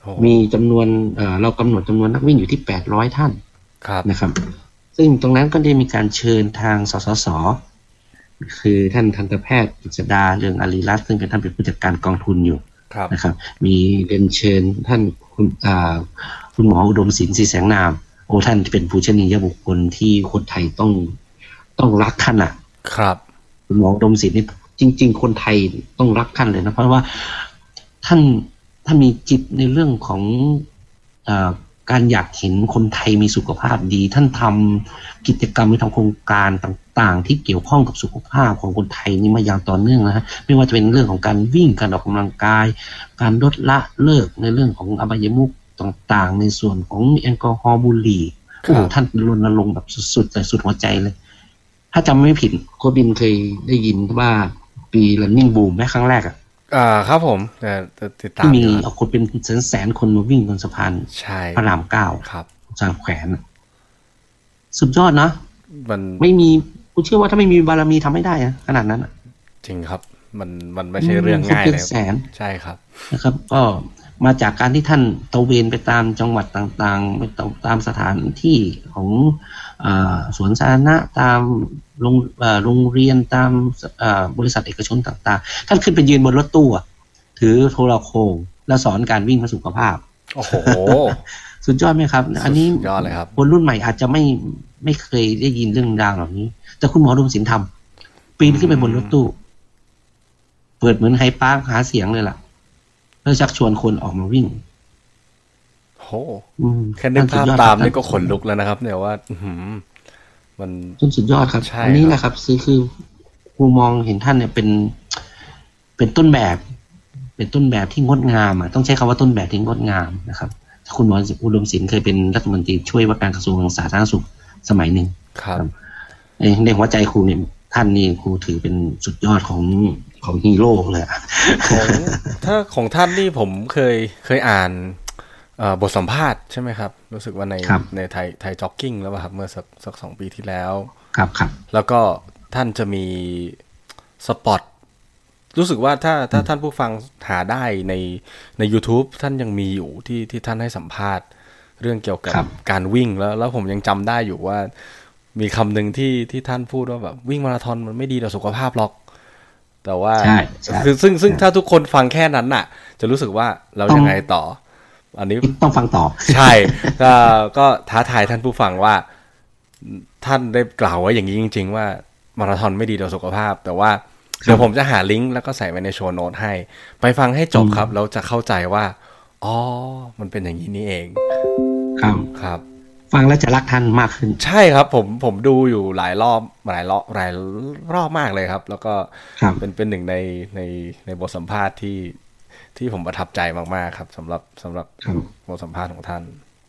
Speaker 2: มีจำนวนเรากำหนดจำนวนนักวิ่งอยู่ที่800ท่านนะครับซึ่งตรงนั้นก็ได้มีการเชิญทางสสสคือท่านทันตแพทย์กฤษดาเรืองอารีรัตน์ซึ่งเป็นท่านเป็นผู้จัดการกองทุนอยู่นะครับมีเรียนเชิญท่านคุณหมออุดมศิลป์ศรีแสงนามท่านเป็นผู้เชี่ยวชาญบุคคลที่คนไทยต้องรักท่าน
Speaker 1: ครับ
Speaker 2: คุณหมออุดมศิลป์นี่จริงๆคนไทยต้องรักท่านเลยนะเพราะว่าท่านมีจิตในเรื่องของการอยากเห็นคนไทยมีสุขภาพดีท่านทำกิจกรรมทำโครงการต่างๆที่เกี่ยวข้องกับสุขภาพของคนไทยนี่มาอย่างต่อเนื่องนะฮะไม่ว่าจะเป็นเรื่องของการวิ่งการออกกำลังกายการลดละเลิกในเรื่องของอบายมุขต่างๆในส่วนของแอลกอฮอล์บุหรี่ท่านรณรงค์แบบสุดๆแต่สุดหัวใจเลยถ้าจำไม่ผิดโค้ชบินเคยได้ยินว่าปี Running Boom ครั้งแรก
Speaker 1: ครับผมแต่ติดตาม
Speaker 2: ที่มีเอาคนเป็นแสนคนมาวิ่งบนสะพานพระราม9
Speaker 1: ครับ
Speaker 2: สามแขวนสุดยอดนะ
Speaker 1: มัน
Speaker 2: ไม่มีกูเชื่อว่าถ้าไม่มีบารมีทำไม่ได้นะขนาดนั้น
Speaker 1: จริงครับมันไม่ใช่เรื่องง่ายเลย
Speaker 2: แสน
Speaker 1: ใช่ครับ
Speaker 2: นะครับก็มาจากการที่ท่านตระเวนไปตามจังหวัดต่างๆไปตามสถานที่ของสวนสาธารณะตามโรงเรียนตามบริษัทเอกชนต่างๆท่านขึ้นไปยืนบนรถตู้ถือโทรโข่งแล้วสอนการวิ่งเพื่อสุขภาพ
Speaker 1: โอ้โห
Speaker 2: สุดยอดไหมครับอันนี้
Speaker 1: ยอดเลยครับ
Speaker 2: คนรุ่นใหม่อาจจะไม่เคยได้ยินเรื่องราวเหล่านี้แต่คุณหมอดมศิลป์ทำปีนขึ้นไปบนรถตู้เปิดเหมือนไฮปาร์คหาเสียงเลยล่ะเพื่อชักชวนคนออกมาวิ่ง
Speaker 1: โหแค่นึกภาพตามนี่ก็ขนลุกแล้วนะครับเนี่ยว่ามัน
Speaker 2: สุดยอดครับอันนี้แหละครับคือครูมองเห็นท่านเนี่ยเป็นต้นแบบที่งดงามต้องใช้คำว่าต้นแบบที่งดงามนะครับคุณหมออุดมศิลป์เคยเป็นรัฐมนตรีช่วยว่าการกระทรวงสาธารณสุขสมัยหนึ่ง
Speaker 1: ครับ
Speaker 2: ในหัวใจครูเนี่ยท่านนี่ครูถือเป็นสุดยอดของฮีโร่เลย
Speaker 1: ถ้าของท่านนี่ผมเคยอ่านบทสัมภาษณ์ใช่ไหมครับรู้สึกว่าในไทยจ็อกกิ้งแล้วครับเมื่อสัก2 ปีที่แล้ว
Speaker 2: ครับ
Speaker 1: แล้วก็ท่านจะมีสปอตรู้สึกว่าถ้าท่านผู้ฟังหาได้ใน YouTube ท่านยังมีอยู่ที่ท่านให้สัมภาษณ์เรื่องเกี่ยวกับการวิ่งแล้วผมยังจำได้อยู่ว่ามีคำหนึ่งที่ท่านพูดว่าแบบวิ่งมาราธอนมันไม่ดีต่อสุขภาพหรอกแต่ว่าคือซึ่งถ้าทุกคนฟังแค่นั้นน่ะจะรู้สึกว่าเรายังไงต่ออันนี้
Speaker 2: ต้องฟังต่อ
Speaker 1: ใช่ก็ท้าทายท่านผู้ฟังว่าท่านได้กล่าวไว้อย่างนี้จริงๆว่ามาราธอนไม่ดีต่อสุขภาพแต่ว่าเดี๋ยวผมจะหาลิงก์แล้วก็ใส่ไว้ในโชว์โน้ตให้ไปฟังให้จบครับแล้วจะเข้าใจว่าอ๋อมันเป็นอย่างนี้นี่เองครับ
Speaker 2: ฟังแล้วจะรักท่านมากขึ้น
Speaker 1: ใช่ครับผมดูอยู่หลายรอบมากเลยครับแล้วก็เป็นหนึ่งในบทสัมภาษณ์ที่ผมประทับใจมากๆครับสำหรับบทสัมภาษณ์ของท่าน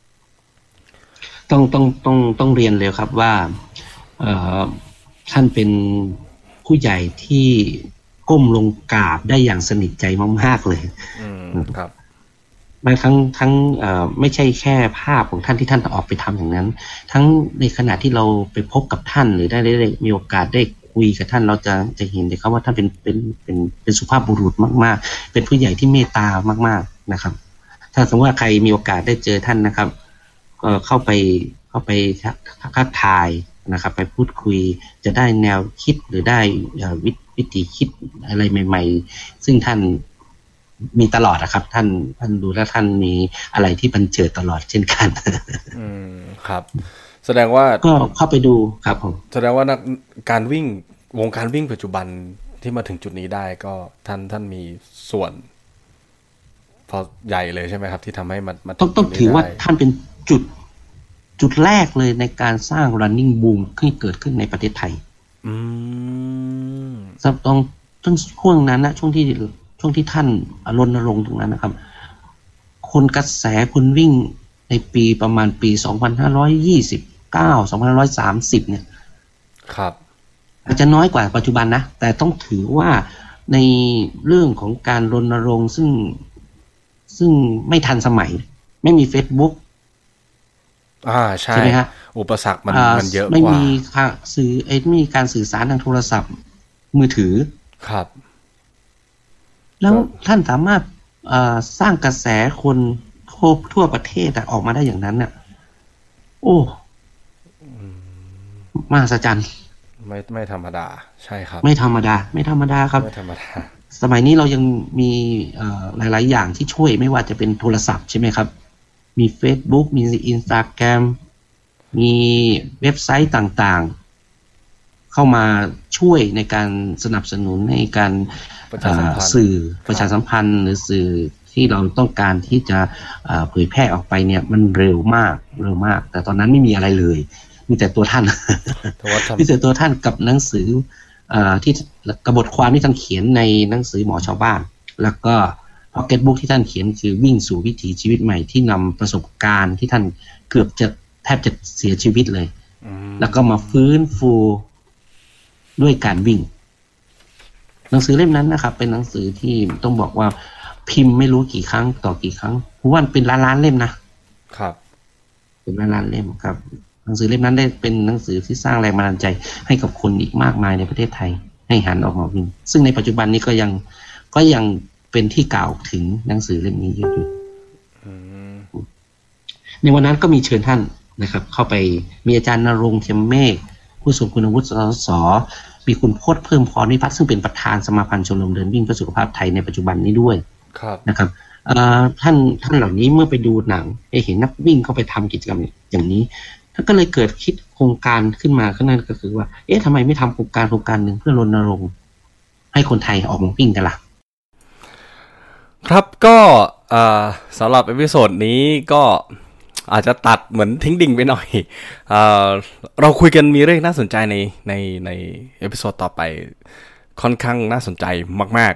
Speaker 2: ต้องเรียนเลยครับว่าท่านเป็นผู้ใหญ่ที่ก้มลงกราบได้อย่างสนิทใจมากๆเลย
Speaker 1: ครับ
Speaker 2: บางทั้งไม่ใช่แค่ภาพของท่านที่ท่านออกไปทำอย่างนั้นทั้งในขณะที่เราไปพบกับท่านหรือได้มีโอกาสได้คุยกับท่านเราจะเห็นเลยครับว่าท่านเป็นสุภาพบุรุษมากๆเป็นผู้ใหญ่ที่เมตตามากๆนะครับถ้าสมมติว่าใครมีโอกาสได้เจอท่านนะครับก็เข้าไปทักทายนะครับไปพูดคุยจะได้แนวคิดหรือได้วิธีคิดอะไรใหม่ๆซึ่งท่านมีตลอดนะครับท่านดูแล้วท่านมีอะไรที่บันเจิดตลอดเช่นกัน
Speaker 1: ครับแสดงว่า
Speaker 2: ก็เข้าไปดูครับผม
Speaker 1: แสดงว่าการวิ่งวงการวิ่งปัจจุบันที่มาถึงจุดนี้ได้ก็ท่านมีส่วนพอใหญ่เลยใช่ไหมครับที่ทำให้มัน
Speaker 2: ต้องถือว่าท่านเป็นจุดแรกเลยในการสร้าง running boom ที่เกิดขึ้นในประเทศไทยต้องช่วงนั้นนะช่วงที่ท่านรณรงค์ตรงนั้นนะครับคนกระแสคนวิ่งในปีประมาณปี2529 2530เนี่ย
Speaker 1: ครับ
Speaker 2: อาจจะน้อยกว่าปัจจุบันนะแต่ต้องถือว่าในเรื่องของการรณรงค์ซึ่งไม่ทันสมัยไม่มี Facebook
Speaker 1: ใช่ไหมฮะอุปสรรคมันเยอะกว่า
Speaker 2: ไม่มีสื่อไม่มีการสื่อสารทางโทรศัพท์มือถือ
Speaker 1: ครับ
Speaker 2: แล้วท่านสามารถสร้างกระแสคนทั่วประเทศออกมาได้อย่างนั้นน่ะโอ้มหัศจรรย์
Speaker 1: ไม่ธรรมดาใช่ครับ
Speaker 2: ไม่ธรรมดาครับ
Speaker 1: ไม่ธรรมดา
Speaker 2: สมัยนี้เรายังมีหลายๆอย่างที่ช่วยไม่ว่าจะเป็นโทรศัพท์ใช่ไหมครับมี Facebook มี Instagram มีเว็บไซต์ต่างๆเข้ามาช่วยในการสนับสนุนในการสื่อประชาสัมพันธ์หรือสื่อที่เราต้องการที่จะเผยแพร่ออกไปเนี่ยมันเร็วมากแต่ตอนนั้นไม่มีอะไรเลยมีแต่ตัวท่านมีแต่ตัวท่านกับหนังสือที่กบฏความที่ท่านเขียนในหนังสือหมอชาวบ้านแล้วก็พ็อกเก็ตบุ๊กที่ท่านเขียนคือวิ่งสู่วิถีชีวิตใหม่ที่นำประสบการณ์ที่ท่านเกือบจะแทบจะเสียชีวิตเลยแล้วก็มาฟื้นฟูด้วยการวิ่งหนังสือเล่มนั้นนะครับเป็นหนังสือที่ต้องบอกว่าพิมพ์ไม่รู้กี่ครั้งต่อกี่ครั้งเพราะว่าเป็นล้านๆเล่มนะครับเป็นล้านๆเล่มครับหนังสือเล่มนั้นได้เป็นหนังสือที่สร้างแรงบันดาลใจให้กับคนอีกมากมายในประเทศไทยให้หันออกมาวิ่งซึ่งในปัจจุบันนี้ก็ยังเป็นที่กล่าวถึงหนังสือเล่มนี้อยู่ในวันนั้นก็มีเชิญท่านนะครับเข้าไปมีอาจารย์ณรงค์เทียมเมฆผู้ทรงคุณวุฒิสสมีคุณพจน์เพิ่มพรวิพัฒน์ซึ่งเป็นประธานสมาพันธ์ชมรมเดินวิ่งเพื่อสุขภาพไทยในปัจจุบันนี้ด้วยนะครับท่านเหล่านี้เมื่อไปดูหนังเห็นนักวิ่งเข้าไปทำกิจกรรมอย่างนี้ท่านก็เลยเกิดคิดโครงการขึ้นมาก็นั่นก็คือว่าทำไมไม่ทำโครงการหนึ่งเพื่อรณรงค์ให้คนไทยออกมาวิ่งกันล่ะ
Speaker 1: ครับก็สำหรับเอพิโซดนี้ก็อาจจะตัดเหมือนทิ้งดิ่งไปหน่อยเราคุยกันมีเรื่องน่าสนใจในเอพิโซดต่อไปค่อนข้างน่าสนใจมาก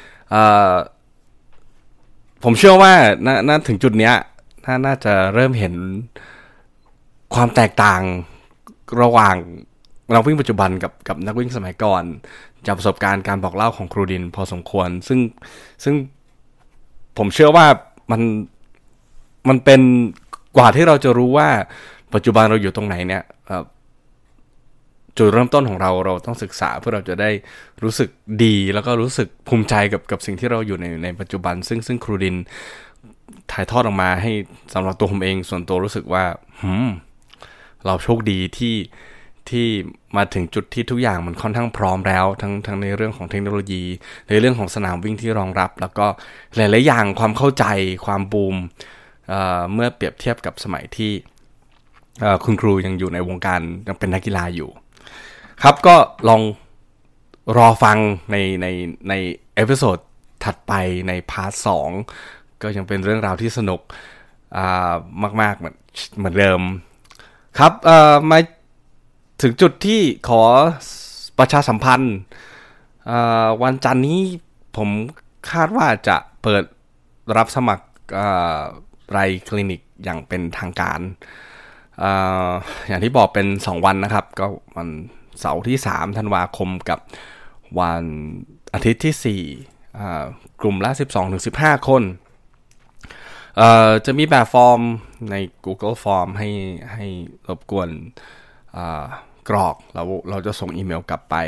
Speaker 1: ๆผมเชื่อว่าน่าถึงจุดเนี้ยน่าจะเริ่มเห็นความแตกต่างระหว่างนักวิ่งปัจจุบันกับนักวิ่งสมัยก่อนจากประสบการณ์การบอกเล่าของครูดินพอสมควรซึ่งผมเชื่อว่ามันเป็นกว่าที่เราจะรู้ว่าปัจจุบันเราอยู่ตรงไหนเนี่ยจุดเริ่มต้นของเราต้องศึกษาเพื่อเราจะได้รู้สึกดีแล้วก็รู้สึกภูมิใจกับสิ่งที่เราอยู่ในปัจจุบันซึ่งครูดินถ่ายทอดออกมาให้สำหรับตัวผมเองส่วนตัวรู้สึกว่าเราโชคดีที่มาถึงจุดที่ทุกอย่างมันค่อนข้างพร้อมแล้วทั้งในเรื่องของเทคโนโลยีในเรื่องของสนามวิ่งที่รองรับแล้วก็หลายๆอย่างความเข้าใจความบูมเมื่อเปรียบเทียบกับสมัยที่คุณครูยังอยู่ในวงการยังเป็นนักกีฬาอยู่ครับก็ลองรอฟังในเอพิโซดถัดไปในพาร์ท 2ก็ยังเป็นเรื่องราวที่สนุกมากๆเหมือนเดิมครับมาถึงจุดที่ขอประชาสัมพันธ์วันจันทร์นี้ผมคาดว่าจะเปิดรับสมัครไรคลินิกอย่างเป็นทางการอย่างที่บอกเป็น2วันนะครับก็วันเสาร์ที่3ธันวาคมกับวันอาทิตย์ที่4กลุ่มละ 12-15 คนจะมีแบบฟอร์มใน Google Form ให้รบกวนกรอกแล้วเราจะส่งอีเมลกลับไป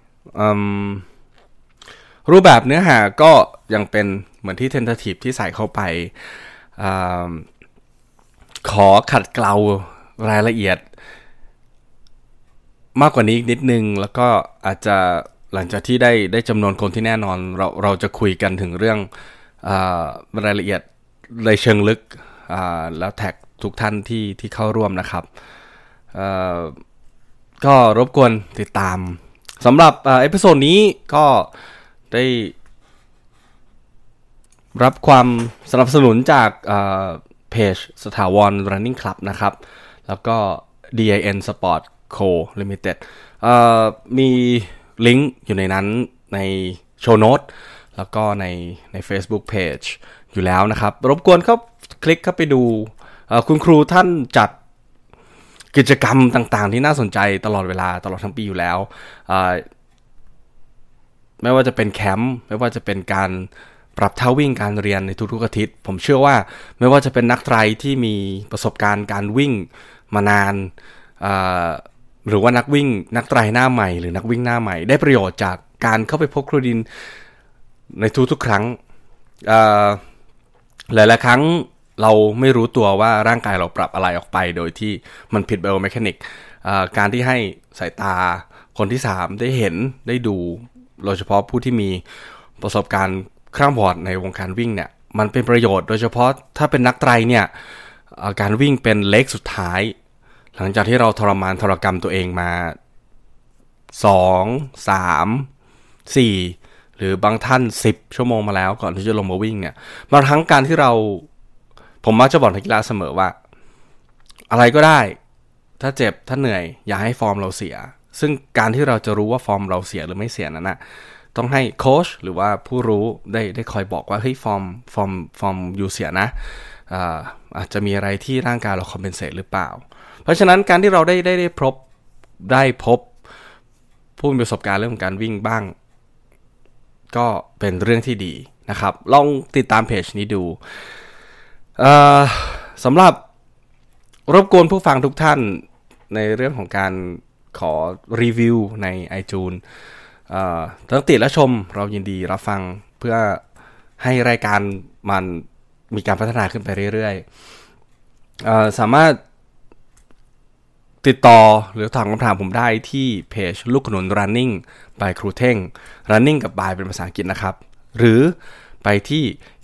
Speaker 1: รูปแบบเนื้อหาก็ยังเป็นเหมือนที่ tentative ที่ใส่เข้าไปขอขัดเกลารายละเอียดมากกว่านี้นิดนึงแล้วก็อาจจะหลังจากที่ได้จำนวนคนที่แน่นอนเราจะคุยกันถึงเรื่องรายละเอียดในเชิงลึกแล้วแท็กทุกท่านที่เข้าร่วมนะครับก็รบกวนติดตามสำหรับเอพิโซดนี้ก็ได้รับความสนับสนุนจากเพจสถาวร Running Club นะครับแล้วก็ DIN Sport Co Limited มีลิงก์อยู่ในนั้นในโชว์โน้ตแล้วก็ใน Facebook Page อยู่แล้วนะครับรบกวนคลิกเข้าไปดูคุณครูท่านจัดกิจกรรมต่างๆที่น่าสนใจตลอดเวลาตลอดทั้งปีอยู่แล้วไม่ว่าจะเป็นแคมป์ไม่ว่าจะเป็นการปรับท่าวิ่งการเรียนในทุกๆอาทิตย์ผมเชื่อว่าไม่ว่าจะเป็นนักไตรที่มีประสบการณ์การวิ่งมานานหรือว่านักไตรหน้าใหม่หรือนักวิ่งหน้าใหม่ได้ประโยชน์จากการเข้าไปพบครูดิน ในทุกๆครั้งหลายๆครั้งเราไม่รู้ตัวว่าร่างกายเราปรับอะไรออกไปโดยที่มันผิดไบโอเมคานิกการที่ให้สายตาคนที่3ได้เห็นได้ดูโดยเฉพาะผู้ที่มีประสบการณ์คร่ำวอดในวงการวิ่งเนี่ยมันเป็นประโยชน์โดยเฉพาะถ้าเป็นนักไตรเนี่ยการวิ่งเป็นเลกสุดท้ายหลังจากที่เราทรกรรมตัวเองมา2 3 4หรือบางท่าน10ชั่วโมงมาแล้วก่อนที่จะลงมาวิ่งเนี่ยบางครั้งการที่ผมมักจะบอกนักกีฬาเสมอว่าอะไรก็ได้ถ้าเจ็บถ้าเหนื่อยอย่าให้ฟอร์มเราเสียซึ่งการที่เราจะรู้ว่าฟอร์มเราเสียหรือไม่เสียนั้นนะต้องให้โค้ชหรือว่าผู้รู้ได้คอยบอกว่าเฮ้ยฟอร์มอยู่เสียนะอาจจะมีอะไรที่ร่างกายเราคอมเพนเซตหรือเปล่าเพราะฉะนั้นการที่เราได้พบผู้มีประสบการณ์เรื่องของการวิ่งบ้างก็เป็นเรื่องที่ดีนะครับลองติดตามเพจนี้ดูสำหรับรบกวนผู้ฟังทุกท่านในเรื่องของการขอรีวิวใน iTunes ทั้งติและชมเรายินดีรับฟังเพื่อให้รายการมันมีการพัฒนาขึ้นไปเรื่อยๆสามารถติดต่อหรือถามคำถามผมได้ที่เพจลูกขนุน running by ครูเท่ง running กับ by เป็นภาษาอังกฤษนะครับหรือไปที่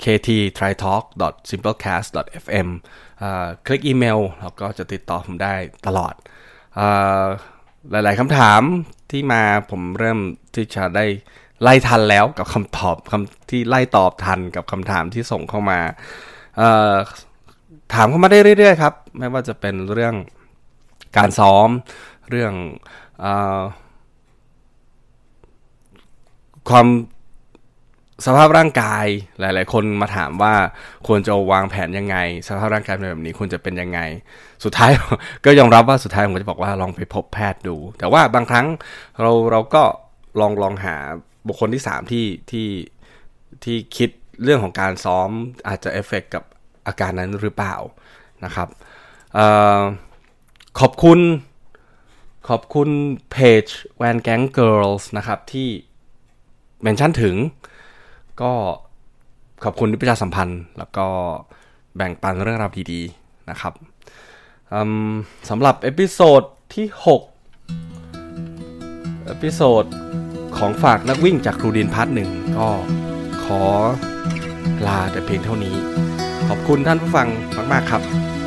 Speaker 1: kt.tritalk.simplecast.fm คลิกอีเมลแล้วก็จะติดต่อผมได้ตลอดหลายๆคำถามที่มาผมเริ่มที่จะได้ไล่ทันแล้วกับคำตอบที่ไล่ตอบทันกับคำถามที่ส่งเข้ามาถามเข้ามาได้เรื่อยๆครับไม่ว่าจะเป็นเรื่องการซ้อมเรื่องความสภาพร่างกายหลายๆคนมาถามว่าควรจะวางแผนยังไงสภาพร่างกายแบบนี้ควรจะเป็นยังไงสุดท้ายก็ยอมรับว่าสุดท้ายผมจะบอกว่าลองไปพบแพทย์ดูแต่ว่าบางครั้งเราก็ลองหาบุคคลที่3ที่คิดเรื่องของการซ้อมอาจจะเอฟเฟกต์กับอาการนั้นหรือเปล่านะครับขอบคุณเพจ Van Gang Girls นะครับที่เมนชั่นถึงก็ขอบคุณที่ประชาสัมพันธ์แล้วก็แบ่งปันเรื่องราวดีๆนะครับสำหรับเอพิโซดที่6เอพิโซดของฝากนักวิ่งจากครูดินพาร์ท 1ก็ขอลาแต่เพียงเท่านี้ขอบคุณท่านผู้ฟังมากๆครับ